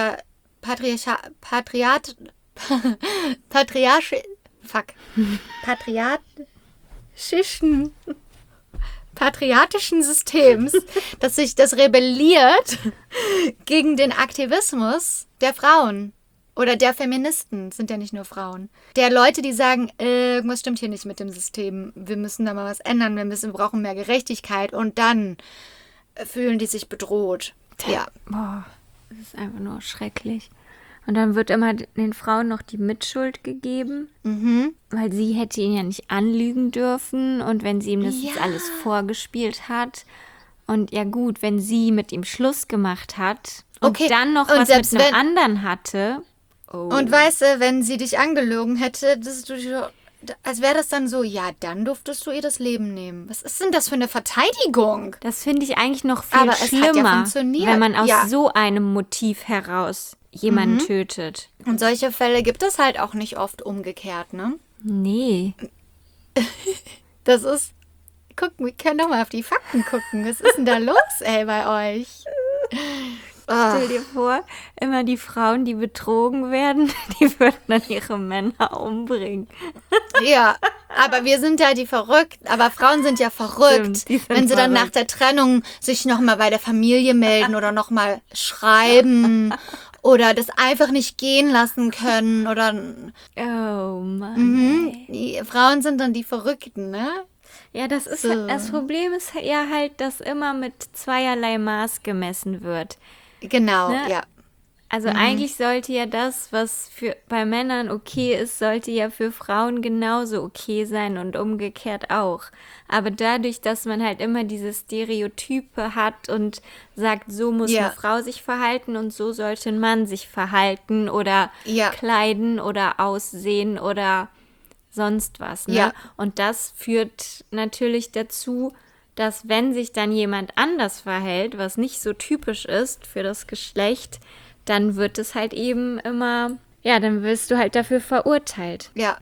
patriarchischen Systems, das rebelliert gegen den Aktivismus der Frauen oder der Feministen, sind ja nicht nur Frauen. Der Leute, die sagen, irgendwas stimmt hier nicht mit dem System, wir müssen da mal was ändern, wir brauchen mehr Gerechtigkeit und dann fühlen die sich bedroht. Ja. Boah, das ist einfach nur schrecklich. Und dann wird immer den Frauen noch die Mitschuld gegeben, weil sie hätte ihn ja nicht anlügen dürfen und wenn sie ihm das jetzt alles vorgespielt hat. Und ja gut, wenn sie mit ihm Schluss gemacht hat und dann noch was mit einem anderen hatte. Oh. Und weißt du, wenn sie dich angelogen hätte, als wäre das dann so, ja, dann durftest du ihr das Leben nehmen. Was ist denn das für eine Verteidigung? Das finde ich eigentlich noch viel schlimmer, hat ja funktioniert. Wenn man aus so einem Motiv heraus jemanden tötet. Und solche Fälle gibt es halt auch nicht oft umgekehrt, ne? Nee. Das ist... Gucken, wir können doch mal auf die Fakten gucken. Was ist denn da los, ey, bei euch? Stell dir vor, immer die Frauen, die betrogen werden, die würden dann ihre Männer umbringen. Ja, aber wir sind ja die verrückt. Aber Frauen sind ja verrückt, Stimmt, wenn sie dann nach der Trennung sich nochmal bei der Familie melden oder nochmal schreiben oder das einfach nicht gehen lassen können. Oder Oh Mann. Die Frauen sind dann die Verrückten, ne? Ja, das ist So. das Problem ist ja halt, dass immer mit zweierlei Maß gemessen wird. Genau, Ne? ja. Also eigentlich sollte ja das, was bei Männern okay ist, sollte ja für Frauen genauso okay sein und umgekehrt auch. Aber dadurch, dass man halt immer diese Stereotype hat und sagt, so muss eine Frau sich verhalten und so sollte ein Mann sich verhalten oder kleiden oder aussehen oder sonst was. Ne? Ja. Und das führt natürlich dazu, dass wenn sich dann jemand anders verhält, was nicht so typisch ist für das Geschlecht, dann wird es halt eben immer, dann wirst du halt dafür verurteilt. Ja.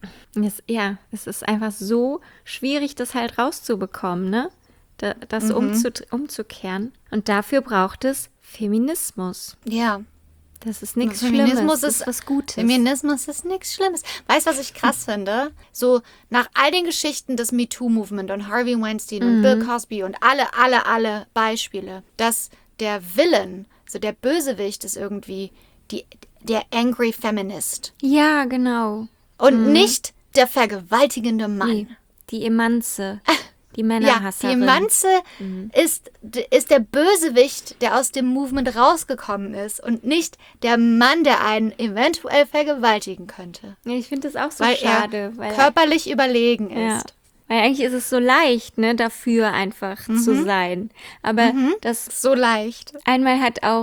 Es ist einfach so schwierig, das halt rauszubekommen, ne? Das umzukehren. Und dafür braucht es Feminismus. Ja. Das ist nichts Feminismus Schlimmes, das ist was Gutes. Feminismus ist nichts Schlimmes. Weißt du, was ich krass finde? So nach all den Geschichten des MeToo-Movement und Harvey Weinstein und Bill Cosby und alle Beispiele, dass der Villain, so der Bösewicht ist irgendwie der Angry Feminist Ja, genau. und nicht der vergewaltigende Mann. Die Emanze. Die Ja, die Männerhasserin. Manze ist der Bösewicht, der aus dem Movement rausgekommen ist und nicht der Mann, der einen eventuell vergewaltigen könnte. Ja, ich finde das auch so Weil schade. er körperlich überlegen Ja. ist. Weil eigentlich ist es so leicht, ne, dafür einfach zu sein. Aber das So leicht. einmal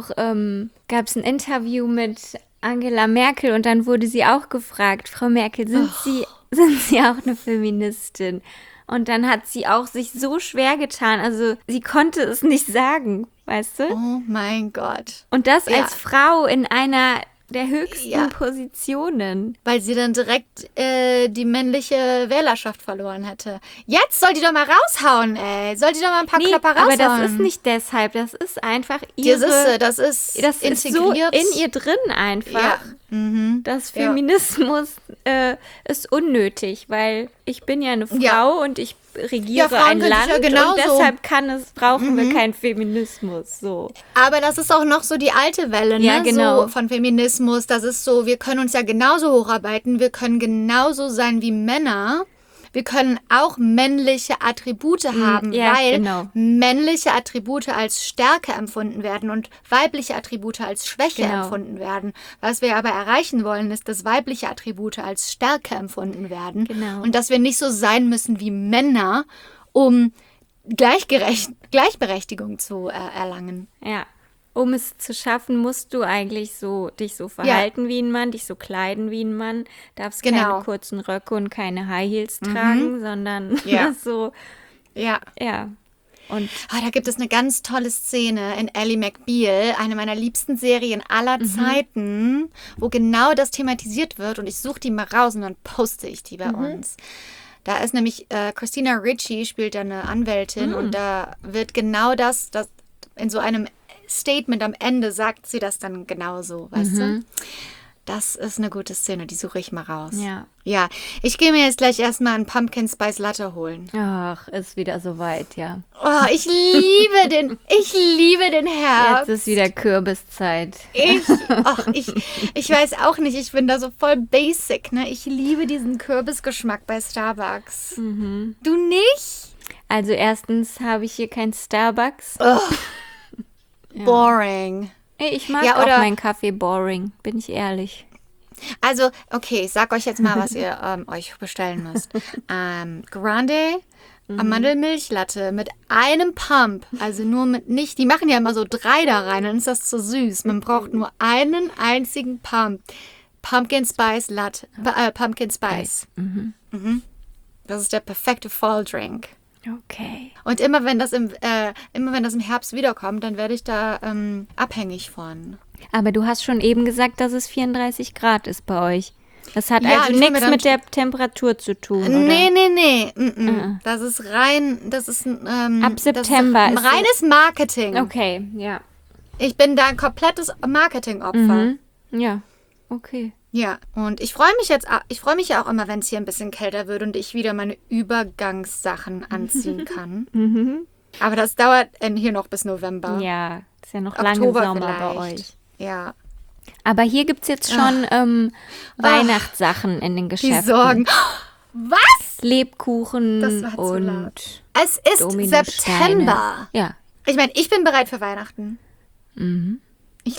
gab es ein Interview mit Angela Merkel und dann wurde sie auch gefragt, Frau Merkel, sind Sie auch eine Feministin? Und dann hat sie auch sich so schwer getan. Also sie konnte es nicht sagen, weißt du? Oh mein Gott. Und das als Frau in einer der höchsten Ja. Positionen. Weil sie dann direkt die männliche Wählerschaft verloren hätte. Jetzt soll die doch mal raushauen, ey. Soll die doch mal ein paar Klopper raushauen. aber das ist nicht deshalb. Das ist einfach ihre... Das ist Das ist so integriert. in ihr drin einfach. Ja. Mhm. Das Ja. Feminismus ist unnötig, weil ich bin ja eine Frau Ja. und ich regiere Frauen ein können sich Land ja genauso- und deshalb brauchen wir keinen Feminismus. So. Aber das ist auch noch so die alte Welle, ne? Ja, genau. So von Feminismus. Das ist so, wir können uns ja genauso hocharbeiten, wir können genauso sein wie Männer. Wir können auch männliche Attribute haben, ja, weil genau. männliche Attribute als Stärke empfunden werden und weibliche Attribute als Schwäche Genau. empfunden werden. Was wir aber erreichen wollen, ist, dass weibliche Attribute als Stärke empfunden werden. Genau. Und dass wir nicht so sein müssen wie Männer, um Gleichberechtigung zu erlangen. Ja. Um es zu schaffen, musst du eigentlich dich so verhalten wie ein Mann, dich so kleiden wie ein Mann, darfst Genau. keine kurzen Röcke und keine High Heels tragen, sondern Ja. so, Ja. ja. Und Da gibt es eine ganz tolle Szene in Ally McBeal, eine meiner liebsten Serien aller Zeiten, wo genau das thematisiert wird. Und ich suche die mal raus und dann poste ich die bei uns. Da ist nämlich Christina Ricci, spielt da eine Anwältin. Und da wird genau das in so einem Statement am Ende sagt sie das dann genauso, weißt du? Das ist eine gute Szene, die suche ich mal raus. ja. Ja, ich gehe mir jetzt gleich erstmal einen Pumpkin Spice Latte holen. Ach, ist wieder soweit, ja. Oh, ich liebe den Herbst. Jetzt ist wieder Kürbiszeit. Ich weiß auch nicht, ich bin da so voll basic, ne? Ich liebe diesen Kürbisgeschmack bei Starbucks. Du nicht? Also erstens habe ich hier kein Starbucks. Boring. Ich mag Ja, auch oder- meinen Kaffee boring, bin ich ehrlich. Also, okay, ich sag euch jetzt mal, was ihr euch bestellen müsst. Grande Mandelmilchlatte mit einem Pump, also nur mit nicht, die machen ja immer so 3 da rein, dann ist das zu süß. Man braucht nur einen einzigen Pump. Pumpkin Spice Latte, Pumpkin Spice. Mhm. Das ist der perfekte Fall-Drink. Okay. Und immer wenn das im Herbst wiederkommt, dann werde ich da abhängig von. Aber du hast schon eben gesagt, dass es 34 Grad ist bei euch. Das hat Ja, also ich hab mir nichts dann- mit der Temperatur zu tun, oder? Nee. Das ist Ab September Das ist ist reines Marketing. Okay, ja. Ich bin da ein komplettes Marketingopfer. Ja, okay. Ja, und ich freue mich ja auch immer, wenn es hier ein bisschen kälter wird und ich wieder meine Übergangssachen anziehen kann. Aber das dauert hier noch bis November. Ja, ist ja noch lange Oktober Sommer bei vielleicht. euch. Ja. Aber hier gibt es jetzt schon Weihnachtssachen in den Die Geschäften. Sorgen. Was? Lebkuchen Das war zu und laut. Es ist Dominosteine. September. Ja. Ich meine, ich bin bereit für Weihnachten. Ich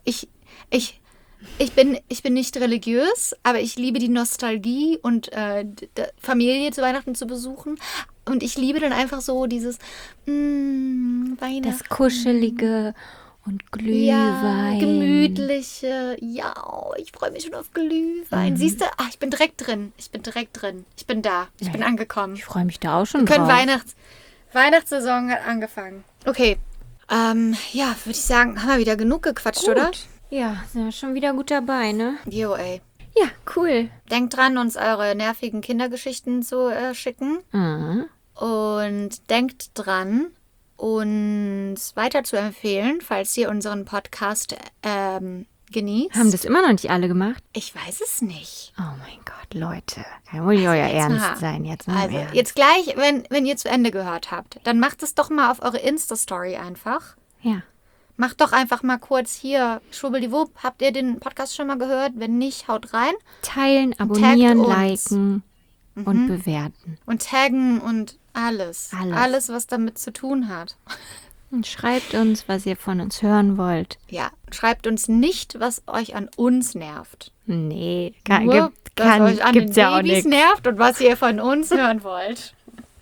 bin nicht religiös, aber ich liebe die Nostalgie und Familie zu Weihnachten zu besuchen. Und ich liebe dann einfach so dieses Weihnachten. Das Kuschelige und Ja, Glühwein. gemütliche. Ja, ich freue mich schon auf Glühwein. Siehst du? Ich bin direkt drin. Ich bin da. Ich bin angekommen. Ich freue mich da auch schon Können drauf. Weihnachtssaison hat angefangen. Okay. Ja, würde ich sagen, haben wir wieder genug gequatscht, oder? Ja, sind wir schon wieder gut dabei, ne? Jo, ey. Ja, cool. Denkt dran, uns eure nervigen Kindergeschichten zu schicken. Mhm. Und denkt dran, uns weiter zu empfehlen, falls ihr unseren Podcast genießt. Haben das immer noch nicht alle gemacht? Ich weiß es nicht. Oh mein Gott, Leute. Kann wohl nicht euer jetzt Ernst mal. sein. Jetzt mal im Also, Ernst. jetzt gleich, wenn ihr zu Ende gehört habt, dann macht es doch mal auf eure Insta-Story einfach. Ja. Macht doch einfach mal kurz hier, schwubbeldiwupp, habt ihr den Podcast schon mal gehört? Wenn nicht, haut rein. Teilen, abonnieren, uns. liken und bewerten. Und taggen und alles. Alles. Alles, was damit zu tun hat. Und schreibt uns, was ihr von uns hören wollt. Ja, schreibt uns nicht, was euch an uns nervt. Nee, Nur, was euch an gibt's den ja auch Babys nicht. nervt und was ihr von uns hören wollt.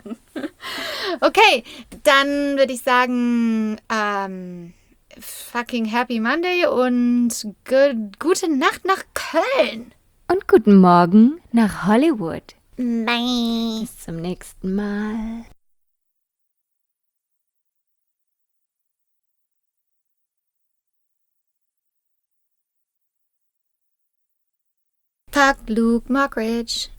Okay, dann würde ich sagen, fucking Happy Monday und gute Nacht nach Köln. Und guten Morgen nach Hollywood. Bye. Bis zum nächsten Mal. Fuck Luke Mockridge.